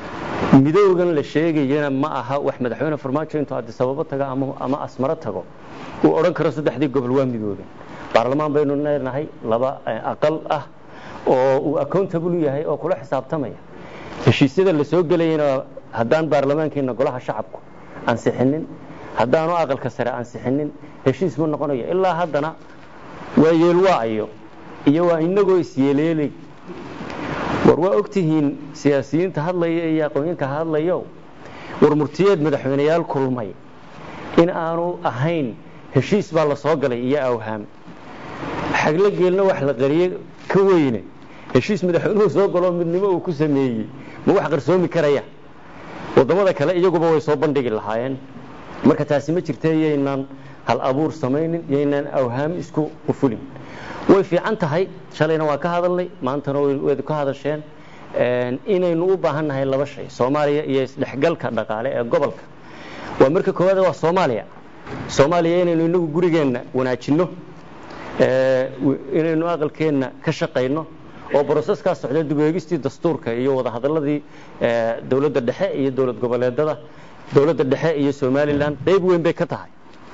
midowgan la sheegayana ma aha wax madaxweyne farmaajo intuu Addis Ababa taga ama Asmara tago uu oran karo saddexdii gobol waa midoobeen baarlamaan baynu leenahay laba aqal ah oo uu accountable yahay oo kula xisaabtamaya heshiisyada la soo galayna haddaan baarlamaankeena golaha shacabku ansixinin haddaanu aqalka sare ansixinin heshiis ma noqonayo ilaa haddana waa yeelwaayo iyo waa inagoo isyeeleelay war waa ogtihiin siyaasiyiinta hadlaya iyo aqoonyahanka hadlayo war murtiyeed madaxweynayaal kulmay in aanu ahayn heshiis baa la soo galay iyo awhaam xagla geelna wax la qariyay ka weyne heshiis madaxweynuhu soo galo midnimo uu ku sameeyay ma wax qarsoomi karaya wadamada kale iyaguba way soo bandhigi lahaayeen marka taasi ma jirtay inaan hal abuur sameeynin inaan awhaam isku qufulin way fiican tahay shalayna waa ka hadalnay maantana way ka hadasheen inaynu u baahanahay laba shay Soomaaliya iyo isdhexgalka dhaqaale ee gobolka waa marka koowaad waa Soomaaliya inaynu inagu gurigeena wanaajino inaynu aqalkeena ka shaqeyno oo processkaas socda dib u eegistii dastuurka iyo wada hadaladii dawladda dhexe iyo dawlad goboleedada dawladda dhexe iyo Somaliland qayb weyn bay ka tahay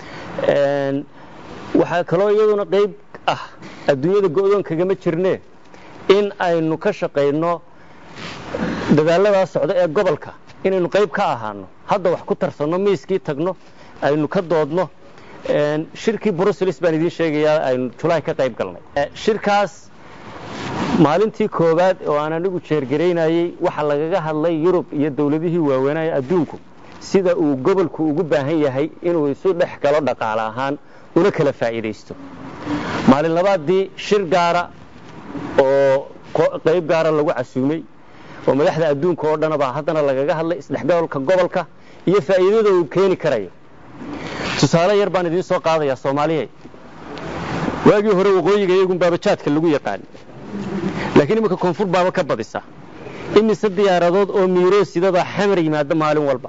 waxa kaloo iyaduna qayb ah adduunyada go'doonkaga ma jirnee in aynu ka shaqeyno dadaalada socda ee gobolka inaynu qayb ka ahaano hadda wax ku tarsano miiskii tagno aynu ka doodno shirkii Brussels baan idin sheegayaa aynu July ka qayb galnay shirkaas maalintii koobaad oo aan anigu jeergareynayay waxa lagaga hadlay Yurub iyo dawladihii waaweynaa adduunku sida uu gobolku ugu baahan yahay inuu isu dhex galo dhaqaale ahaan una kala faa'iideysto maalin labaadii shir gaara oo qayb gaara lagu casuumay oo madaxda adduunka oo dhan baa haddana lagaga hadlay isdhexgalka gobolka iyo faa'iidada uu keeni karayo tusaale yar baan idin soo qaadayaa Soomaaliyeed waagii hore waqooyiga iyagu baabajaadka lagu yaqaan laakiin imika koonfur baaba ka badisa imise diyaaradood oo miiro sidada xamar yimaada maalin walba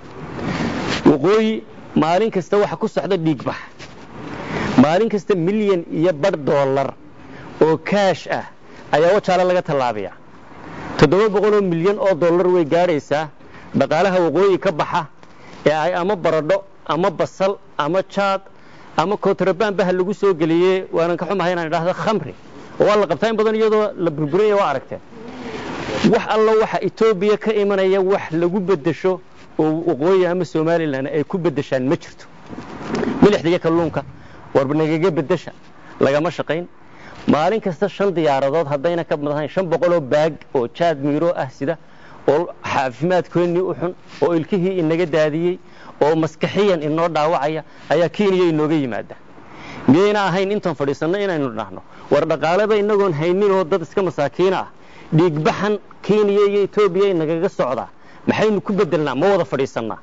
waqooyi maalin kasta waxa ku socda dhiigbax maalin kasta milyan iyo $1 oo cash ah ayaa wajaale laga talaabiya 700 milyan oo dollar way gaaraysaa dhaqaalaha waqooyi ka baxa ee ay ama baradho ama basal ama jaad ama kontrabaan bah lagu soo galiyay waan ka xumahay inaan idhaahdo khamri oo la qabtaan badan iyadoo la burburay waa aragteen wax alla waxa Itoobiya ka imanaya wax lagu bedesho oo waqooyi ama Somaliland ay ku bedeshaan ma jirto milixdiga kalluunka warbanaga bedesha lagama shaqeyn maalin kasta 5 diyaaradood hadayna ka madahan 500 oo baag oo jaad miiro ah sida oo caafimaadkoodii u xun oo ilkihii inaga daadiyay oo maskaxiyan inoo dhaawacaya ayaa Kenya inooga yimaada miyayna ahayn intaan fadhiisano inaynu dhahno war dhaqaalada inagoon haynin oo dad iska masaakiin ah dhiig baxan Kenya iyo Itoobiya inaga socda maxaynu ku bedelnaa ma wada fadhiisanaa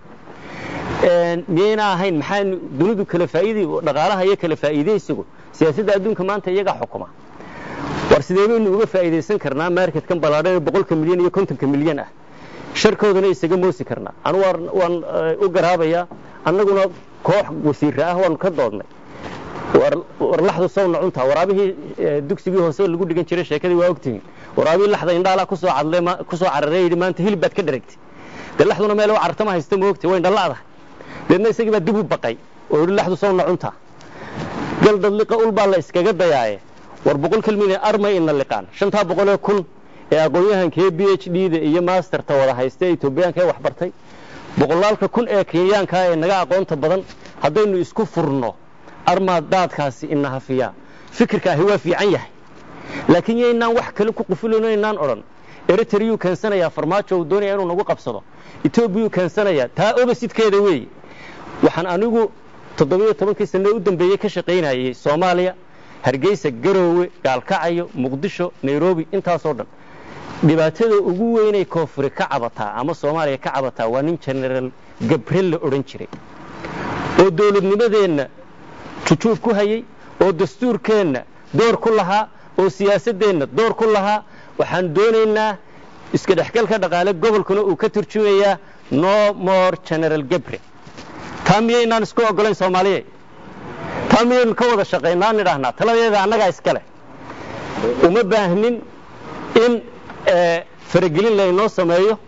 miyayna ahayn maxaan dunidu kala faa'iiday dhaqaalaha iyo kala faa'iideysigu siyaasadda adduunka maanta iyaga xukuma war sideeynu uga faa'iideysan karnaa marketkan balaadhay 100 milyan iyo 50 milyan ah sharkoodana isaga moosi karnaa anu waan u garaabaya annaguna koox wasiir ah waan ka doodnay war laxdu soo nocunta waraabihii dugsigii hoose lagu dhigan jiray sheekadii waa ogtiin waraabii laxda indhaala ku soo cararay maanta hilib baad ka dharagtay laxduna meel oo cartama haysta ma ogtay way dhalaada deedna isagii baa dib u baqay oo laxdu soo nocunta gal dadliqa ulba la iskaga dayaaye war 100 milyan armay in liqaan 500 kun ee aqoonyahankii PhD-da iyo masterta wada haystay Itoobiyaanka wax bartay 100 kun ee Kenyaanka ee naga aqoonta badan hadaynu isku furno armaadaadkaasi inaha fiya fikirka waa fiican yahay laakiin yeynaan wax kale ku qufulino inaan oran Eritrea kansanaya farmaajo uu doonaya inuu nagu qabsado Itoobiya kansanaya taa obasidkeeda weey waxaan anigu 17 sano u dambeeyay ka shaqeynayay Soomaaliya Hargeysa Garowe Gaalkacyo Muqdisho Nairobi intaas oo dhan dhibaatada ugu weyn ee koonfur ka cabataa ama Soomaaliya ka cabataa waa nin General Gabriel la oran jiray oo dawladnimadeena tutuub ku hayay oo dastuurkeena door ku lahaa oo siyaasadeena door ku lahaa waxaan doonaynaa iska dhaxgalka dhaqaale gobolkuna uu ka turjumayaa no more General Gabriel taamiyeenan isku ogolaan Soomaaliya taamiyeen ka wada shaqeynaan idhaahna taladeeda annaga iskale uma baahnin in faragelin la inoo sameeyo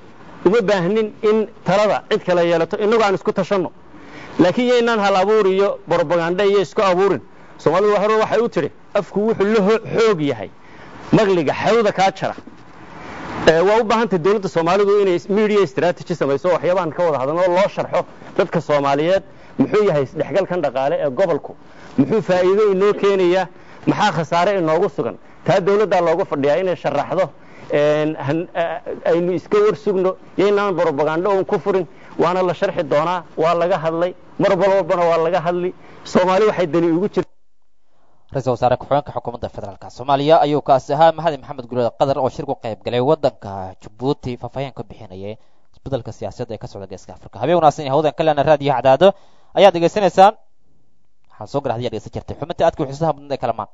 uma baahnin in talada cid kale yeelato innagu aan isku tashanno laakiin yaynaan hal abuur iyo propaganda iyo isku abuurin Soomaalidu hore waxay u tiri afku wuxuu la xoog yahay magliga xawda ka jara waa u baahantay dawladda Soomaalidu inay media strategy samayso waxyaabahan ka wada hadalno loo sharxo dadka Soomaaliyeed muxuu yahay isdhexgalkan dhaqaale ee gobolku muxuu faa'iido inoo keenaya maxaa khasaare inoogu sugan taa dawladda loogu fadhiyaa inay sharaxdo aynu iska warsugno yaynaan propaganda oo ku furin waana la sharxi doonaa waa laga hadlay mar walbana waa laga hadli Soomaali waxay dani ugu jirtaa رئيس وزراء كحوانك حكومة الفدرال كالصومالية أيو كاسها مهدي محمد قلوة قدر أو شركة قيب قلي ودنك جبوتي ففاين كبحينية بدل كسياسات أي كسر دقيسك أفريقيا هبي وناسين هودا كلنا راديو عداده أيا دقيسين إنسان حنصوغر هذه دقيسة كرتي حمتي أتكو حسها من ذي كلمان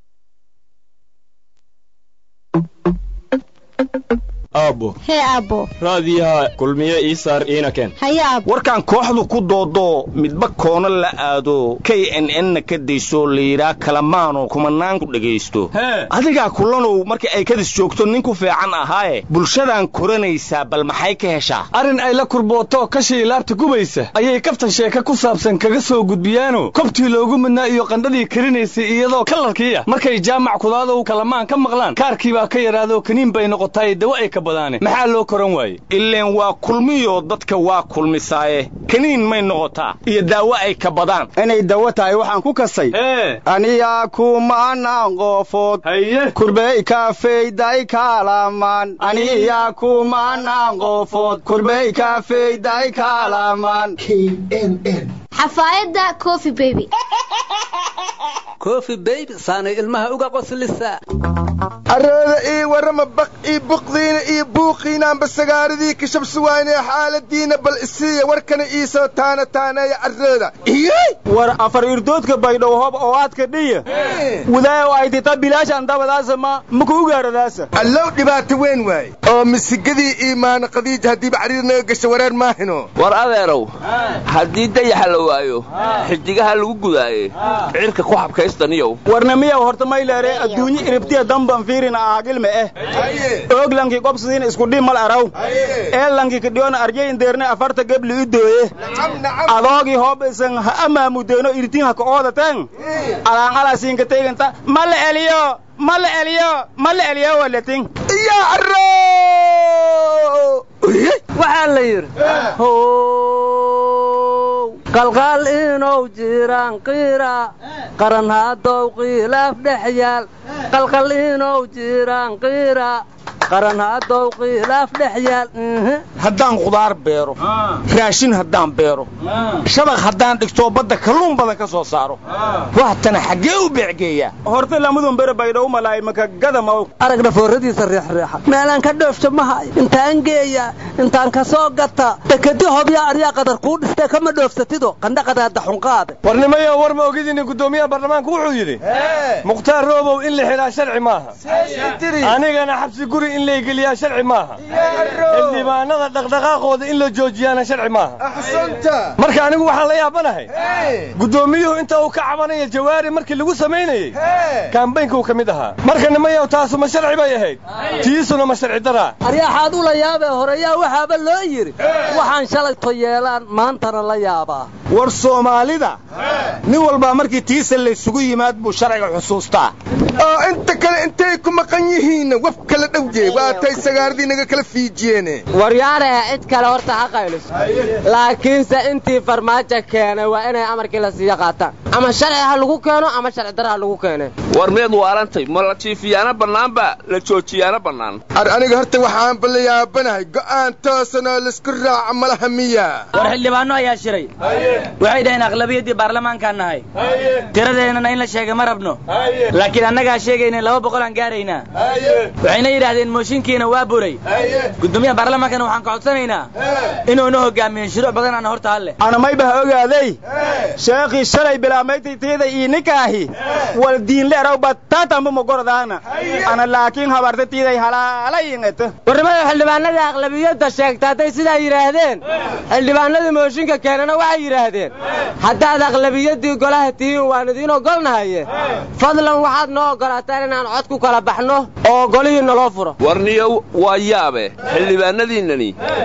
aabo hee aabo raadiyaha kulmiye isaar inaken haye aabo warkaan kooxdu ku doodo midba koona la aado KNN ka deyso liira kalamaano kumanaan ku dhageysto adiga kulanow markii ay ka joogto nin ku fiican ahaaye bulshadan koranaysa bal maxay ka heshaa arin ay la kurbooto ka shiilaarta gubaysa ayay kaftan sheeka ku saabsan kaga soo gudbiyaano kobtii loogu midnaa iyo qandhadii karinaysay iyadoo kalarkiya markay jaamac kudaado kalamaan ka maqlaan kaarkii baa ka yaraado kaniin bay noqotay dawa ay maxaa loo koran waaye ileen waa kulmiyo dadka waa kulmisaaye kaniin may noqotaa iyo daawo ay ka badaan inay dawo tahay waxaan ku kasay aniyaa kumanaan qofood kurbey kaafeyday kaalamaan aniyaa kumanaan qofood kurbey kaafeyday kaalamaan xafaayadda coffee baby coffee baby saanay ilmaha uga qoslisa arada ii warama baq ii buqdiina ii buuqiinaan basagaaridii kashabsuwaynee xaaladiina bal isiiya warkana ii soo taanataanaya arada war afar irdoodka baydhow hob oo aadka dhiya wadaayo ay tita bilaashan dabadaasa maku ugaaradaasa allow dhibaato weyn waaye oo misigadii iimaan qadiij haddii bacrir naga gasho wareer maahino war adeerow haddii dayaxa la waayo xidigaha lagu gudaaye cirka ku xabkaystaniyow warnamiyow horta mayleere adduunyo iribtiya damban fiirin aagilme ooglankii qobsidiina isku dhimal araw eelankii kidhiyoona arjayn deerne afarta gebli u dooye adoogii hoobaysan ha amaamudeeno irtiin ha ka oodateen alaanqalaasiinka teeganta mala eliyo walatin yaa arro waxaa la yidhi qalqal inuu jiraan qiira qaran hadow qiilaaf dhex yaal qalqal inuu jiraan qiira qaran hadow qiilaaf dhex yaal haddaan qudaar beero raashin haddaan beero shabaq haddaan dhigto badda kalluun badan ka soo saaro waxtana xaggee u beecgeeyaa horta lamadun bere baydhow malaay maka gadamaw aragna fooradiisa riixriixa meelaan ka dhoofsho mahay intaan geeya intaan ka soo gata dekadi hobya aryaa qadar kuu dhistay kama dhoofsatido qandhaqadaada xunqaade warnimayo war ma ogidin gudoomiyaha baarlamaanka wuxuu yidhi mukhtaar roobow in la xidhaa sharci maaha anigana xabsi guri in la geliyaa sharci maaha xildhibaanada dhaqdhaqaaqooda in la joojiyaana sharci maaha marka anigu waxaan la yaabanahay gudoomiyuhu inta uu ka cabanayo jawaari markii lagu samaynayey kaambaynka uu ka mid ahaa marka nimayow taasu ma sharci bay ahayd tiisuna ma sharci daraa aryaaxaad u la yaabee horeyaa waxaaba loo yidhi waxaan shalayto yeelaan maantana la yaabaa war soomaalida nin walbaa markii tiisa laysugu yimaad buu sharciga xusuustaa oo inta kale intay ku maqan yihiin waf kala dhowjee waatay sagaardii naga kala fiijiyeene waryaanaha cid kale horta ha qayliso laakiinse intii farmaajo keenay waa inay amarkii la siiya qaataan ama sharci ha lagu keeno ama sharci dara ha lagu keene war meed waarantay ma la jiifiyaana bannaanba la joojiyaana bannaan aniga horta waxaanba la yaabanahay go'aan toosanoo laisku raaca malaha miya war xildhibaano ayaa shiray waxay dhaheen aqlabiyaddii baarlamaankaan nahay tiradeennana in la sheegay ma rabno laakiin annagaa sheegaynay 200 aan gaaraynaa waxayna yidhaahdeen mooshinkiina waa buray gudoomiyaha baarlamaankana waxaan ka codsanaynaa inuu noo hogaamiyo shuruuc badan aan horta halle ana maybaha ogaaday sheekhi shalay bilaamaydtay tiyada ii ninkaahi wal diinle eraw bataatanba mogordaana ana laakiin habarta tiyaday halaalayingata warnimada xildhibaanada aqlabiyadda sheegta hadday sidaa yidhaahdeen xildhibaanadii mooshinka keenana waxay yidhaahdeen haddaad aqlabiyaddii golaha tihiin waan idiin ogolnahaye fadlan waxaad noo ogolaataan inaan cod ku kala baxno oo golihii naloo furo warniyow waa yaabe xildhibaanadiinnani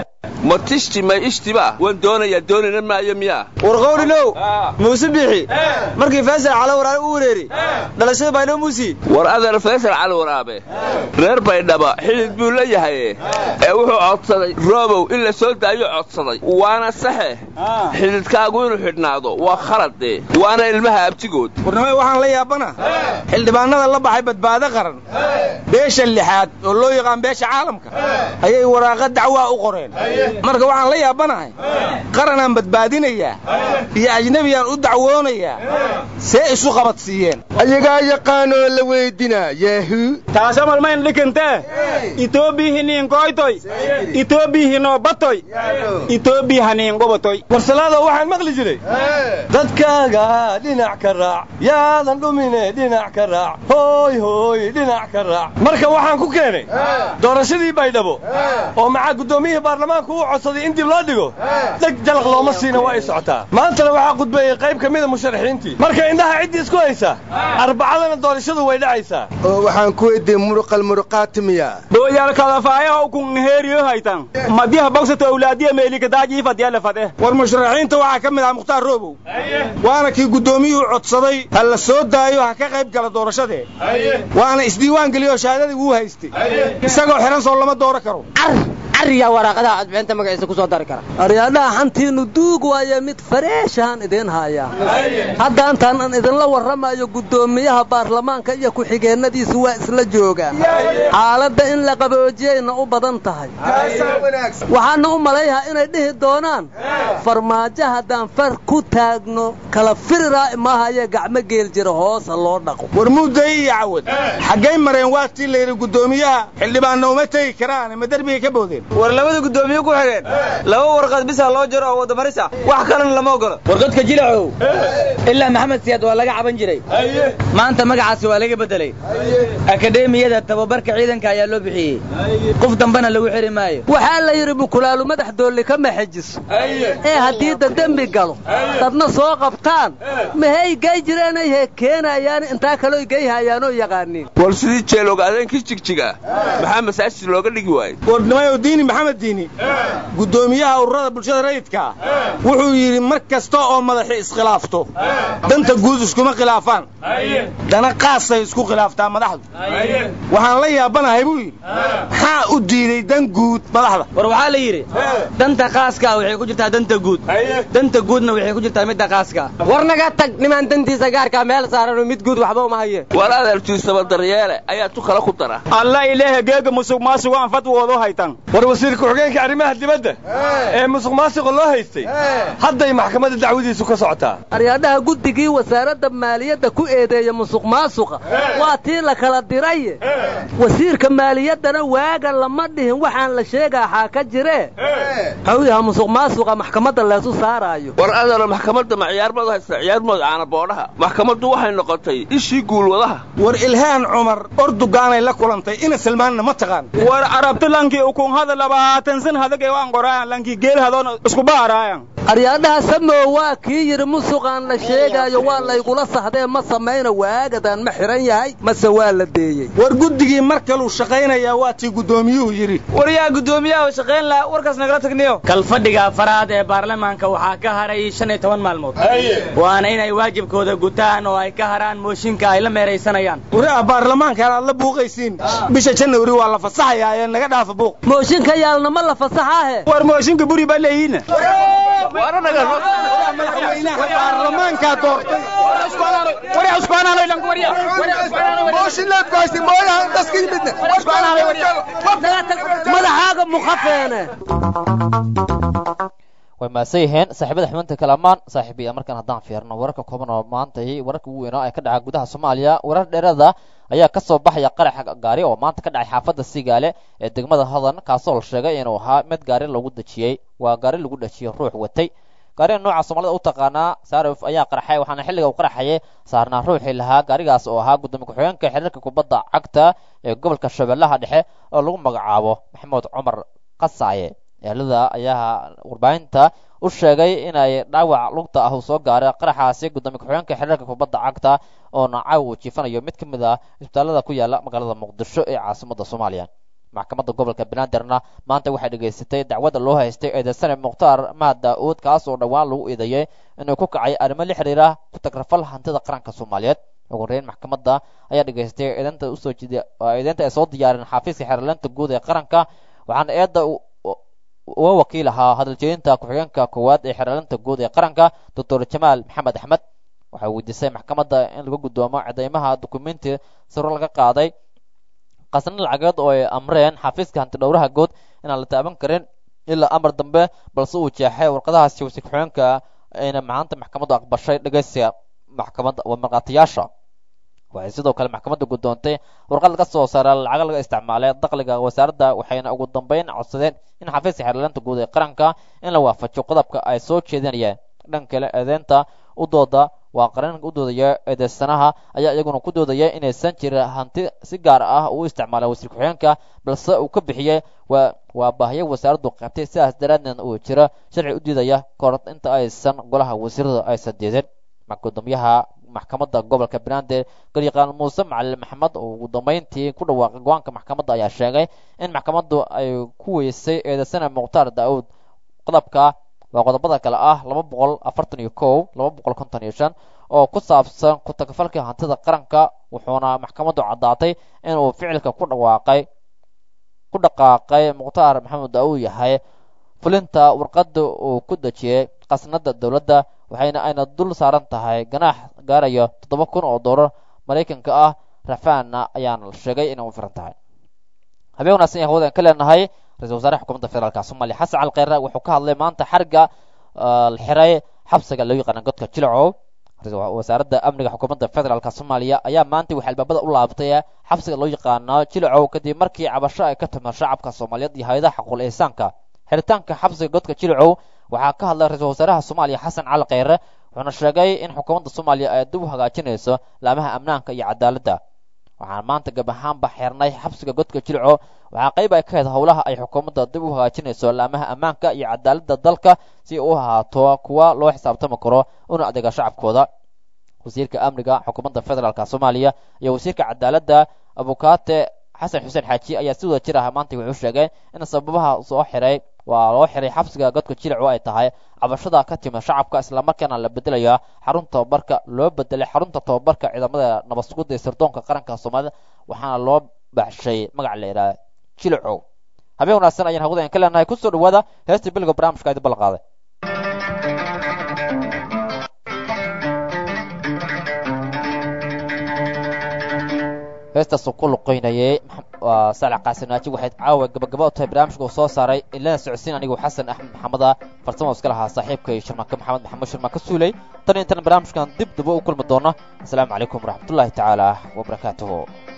ma tishti ma ishtiba waan doonina maayo miyaa warqowlinow muuse bixi markii faysal cali waraabe u wareeri dhalashada baydhabo muusi war adeer faysal cali waraabe reer baydhaba xidid buu leeyahay ee wuxuu codsaday roobow in la soo daayo codsaday waana saxe xididkaagu inuu xidhnaado waa khalade waana ilmaha abtigood warnamay waxaan la yaabana xildhibaanada la baxay badbaado qaran beesha lixaad oo loo yaqaan beesha caalamka ayay waraaqa dacwaa u qoreen marka waxaan la yaabanahay qaranaan badbaadinayaa iyo ajnabiyaan u dacwoonayaa see isu qabadsiiyeen ayagaa yaqaanoo la weydinaa yaahu taasa malmayn dhikantee itoobiihiniin koytoy itoobiihinoo batoy itoobiihaniin gobotoy warsalaado waxaan maqli jiray dadkaaga dhinac ka raac yaadan dhumine dhinac ka raac hooy hooy dhinac ka raac marka waxaan ku keenay doorashadii baydhabo oo maxaa guddoomiyihii baarlamaanku u codsaday in dib loo dhigo dheg jalaq looma siina waa ay socotaa maantana waxaa khudbeeyey qayb ka mida musharaxiintii marka indhaha ciddii isku haysa arbacadana doorashadu way dhacaysaa oo waxaan ku weydiiyey muruqal muruqaatimiya dooyaal kadafaayaha ukun heeriyo haytan madiyaha bogsata awlaadiya meelika daaji fadiyala fade war musharaxiinta waxaa ka mid ah mukhtaar roobow waana kii guddoomiyuhu codsaday ha la soo daayo ha ka qayb gala doorashadee waana isdiiwaan geliyoo shahaadadii wuu haystay isagoo xihan soo lama dooro karo ariya waraaqadaha codbixinta magaciisa ku soo dari kara aryaadhaha xantiinu duug waaye mid fareeshaan idiin haayaa hadda intaan aan idinla warramayo guddoomiyaha baarlamaanka iyo ku-xigeenadiisu waa isla joogaan xaaladda in la qaboojiyayna u badan tahay waxaana u malayhaa inay dhihi doonaan farmaajo haddaan far ku taagno kala firiraa maahaye gacmo geel jira hoosa loo dhaqo war mudday iyo cawad xaggay mareen waa tii layidhi guddoomiyaha xildhibaanna uma tegi karaan ma derbigay ka boodeen war labada guddoomiye ku xigeen laba warqad bisa loo jiro oo wadamarisa wax kalena lama ogolo warqadka jilacow ilaa maxamed siyaad waa laga caban jiray maanta magacaasi waa laga bedelay akademiyada tababarka ciidanka ayaa loo bixiyey qof dambana lagu xiri maayo waxaa la yidhi bukulaalu madax doolli ka maxejiso ee haddii dadembi galo dadna soo qabtaan mahay gay jireenay keenayaan intaa kaloo gayhayaanoo yaqaaniin war sidii jeel ogaadeenkii jigjiga maxaa masaajid looga dhigi waayey warnimayo diini maxamed diini guddoomiyaha ururada bulshada rayidka wuxuu yidhi mar kasta oo madaxi iskhilaafto danta guud iskuma khilaafaan dana qaasay isku khilaaftaa madaxdu waxaan la yaabanahay buu yidhi maxaa u diiday dan guud madaxda war waxaa la yidhi danta qaaska waxay ku jirtaa danta guud danta guudna waxay ku jirtaa midda qaaska war naga tag nimaan dantiisa gaarkaa meel saaran oo mid guud waxba uma haye war adeertiisaba daryeele ayaa tu kala ku dara alla ilaaha geega musuq maasuq aan fatwoodo haytan war wasiirka ku-xigeenka arrimaha dibadda ee musuq maasuqa loo haystay hadday maxkamadda dacwadiisu ka socotaa aryaadhaha guddigii wasaaradda maaliyadda ku eedeeya musuq maasuqa waa tii la kala diray wasiirka maaliyaddana waaga lama dhihin waxaan la sheegaa xaa ka jiree hawyaha musuq maasuqa maxkamadda leesu saaraayo war adeero maxkamadda ma ciyaarmooda haysta ciyaarmooda caana boodhaha maxkamaddu waxay noqotay ishii guulwadaha war ilhaan cumar ordugaanay la kulantay ina salmaanna ma taqaan war arabta lankii ukun hada 20 san hadagay waan qoraan lankii geel hadoon isku baaraayan aryaadhaha samow waa kii yidhi musuqaan la sheegaayo waa laygula sahdee ma samayna waagadaan ma xihan yahay mase waa la deeyey war guddigii mar kaluu shaqaynayaa waa tii guddoomiyuhu yidhi war yaa guddoomiyaha shaqayn laha warkaas nagala tagniyo kalfadhiga faraad ee baarlamaanka waxaa ka haray 15 maalmood waana inay waajibkooda gutaan oo ay ka haraan mooshinka ay la meeraysanayaan waraha baarlamaanka aad la buuqaysiin bisha January waa la fasaxayaa ee naga dhaafa buuq mooshinka yaalna ma la fasaxaahe war mooshinka buri baa leeyina waranaga baarlamaanka doortay madaxaaga muqafeene way maasan yihiin saaxiibada xubinta kalamaan saaxiibiya markaan haddaan fiirno wararka kooban oo maanta wararka ugu weynaa ee ka dhaca gudaha Soomaaliya warar dheerada ayaa ka soo baxaya qarax gaari oo maanta ka dhacay xaafadda Sigaale ee degmada Hadan kaasoo la sheegay inuu ahaa mid gaari lagu dajiyay waa gaari lagu dajiyay ruux watay gaariga nooca Soomaalida u taqaana Saarif ayaa qarxay waxaana xilliga uu qarxayay saarnaa ruuxii lahaa gaarigaas oo ahaa gudoomiye ku-xigeenka xiriirka kubadda cagta ee gobolka Shabeellaha Dhexe oo lagu magacaabo Maxamed Cumar Qasaaye ehelada ayaa warbaahinta u sheegay inay dhaawac lugta ah soo gaaray qaraxaasi gudoomiye ku-xigeenka xiriirka kubadda cagta oo nacaaw uu jiifanayo mid ka mid ah isbitaalada ku yaala magaalada Muqdisho ee caasimadda Soomaaliya maxkamadda gobolka banaadirna maanta waxay dhegaysatay dacwadda loo haystay eedeysane mukhtaar mahad daa'uud kaas oo dhowaan lagu eedeeyey inuu ku kacay arrimo la xiriira ku tagrafal hantida qaranka soomaaliyeed ugu horeyn maxkamadda ayaa dhegaystay eedeynta ay soo diyaareen xafiiska xeerlanta guud ee qaranka waxaana eedda uga wakiil ahaa hadaljeedinta ku-xigeenka koowaad ee xeerlanta guud ee qaranka doctor jamaal maxamed axmed waxay weydiisay maxkamadda in laga guddoomo cadeymaha dukumenti siro laga qaaday qasna lacageed oo ay amreen xafiiska hantidhowraha guud inaan la taaban karin ilaa amar dambe balse uu jeexay warqadahaasi wasiir ku-xigeenka ayna maanta maxkamaddu aqbashay dhegaysiga maxkamadda markhaatiyaasha waxay sidoo kale maxkamadda guddoontay warqad laga soo saaray lacaga laga isticmaalay dakhliga wasaaradda waxayna ugu dambeyn codsadeen in xafiiska xeerlanta guud ee qaranka in la waafajiyo qodobka ay soo jeedinayeen dhan kale eedeynta u dooda waa qaranka u doodaya eedeysanaha ayaa iyaguna ku doodaya inaysan jirin hanti si gaar ah uu isticmaalay wasiir ku-xigeenka balse uu ka bixiyey waa baahiyo wasaaraddu qabtay sidaas daraaddeedna uu jira sharci u diidaya kahor inta aysan golaha wasiirada aysan diidin gudoomiyaha maxkamadda gobolka banaadir garyaqaan muuse macalin maxamed oo ugu dambeyntii ku dhawaaqay go-aanka maxkamadda ayaa sheegay in maxkamaddu ay ku weysay eedeysane mukhtaar daa'uud qodobka waa qodobada kale ah 241 oo ku saabsan ku tagrifalka hantida qaranka wuxuuna maxkamaddu caddaatay inuu ficilka ku dhaqaaqay mukhtaar maxamed daa'uud yahay fulinta warqadda uu ku dejiyey qasnada dowladda waxayna ayna dul saaran tahay ganaax gaarayo $7,000 maraykanka ah rafaana ayaana la sheegay inay u firan tahay habeen wanaagsan yahay hawada ka leenahay ra-iisul wasaaraha xukuumadda federaalka soomaaliya xasan cali kheyre wuxuu ka hadlay maanta xariga la xiray xabsiga loo yaqaana godka jilcow wasaaradda amniga xukuumadda federaalka soomaaliya ayaa maanta waxay albaabada u laabtay xabsiga loo yaqaano jilcow kadib markii cabasho ay ka timid shacabka soomaaliyeed iyo hay-adaha xaqul ihsaanka xiritaanka xabsiga godka jilcow waxaa ka hadlay ra-iisul wasaaraha soomaaliya xasan cali kheyre wuxuuna sheegay in xukuumadda soomaaliya ay dib u hagaajinayso laamaha amnaanka iyo cadaaladda waxaan maanta gab ahaanba xirnay xabsiga godka jilcow waxaa qayb ay ka ahayd howlaha ay xukuumadda dib u hagaajinayso laamaha ammaanka iyo cadaaladda dalka si u ahaato kuwa loo xisaabtami karo una adeega shacabkooda wasiirka amniga xukuumadda federaalka soomaaliya iyo wasiirka cadaaladda abukaate xasan xuseen xaaji ayaa si wada jir ah maanta wuxuu sheegay in sababaha loo xiray xabsiga godka jilcow ay tahay cabashada ka timid shacabka islamarkaana la bedelayo xarunta tababarka loo bedelay xarunta tababarka ciidamada nabadsugidda ee sirdoonka qaranka soomaalida waxaana loo baxshay magac la yidhaha jilcow habeen wanaagsan ayaan hawada ka leenahay kusoo dhawaada heestii bilga barnaamijka idin ballan qaaday heestaasuu ku luqeynayay waa saalax qaasinaaji waxayd caawa gabagaba u tahay barnaamijka uu soo saaray ilana socodsiin anigu xasan axmed maxameda farsamo iska lahaa saaxiibkay shirmaake maxamed maxamuud shirmaake suuley tan intan barnaamijkan dib dubo u kulmi doono asalaamu calaykum waraxmatullaahi tacaala wabarakaatuhu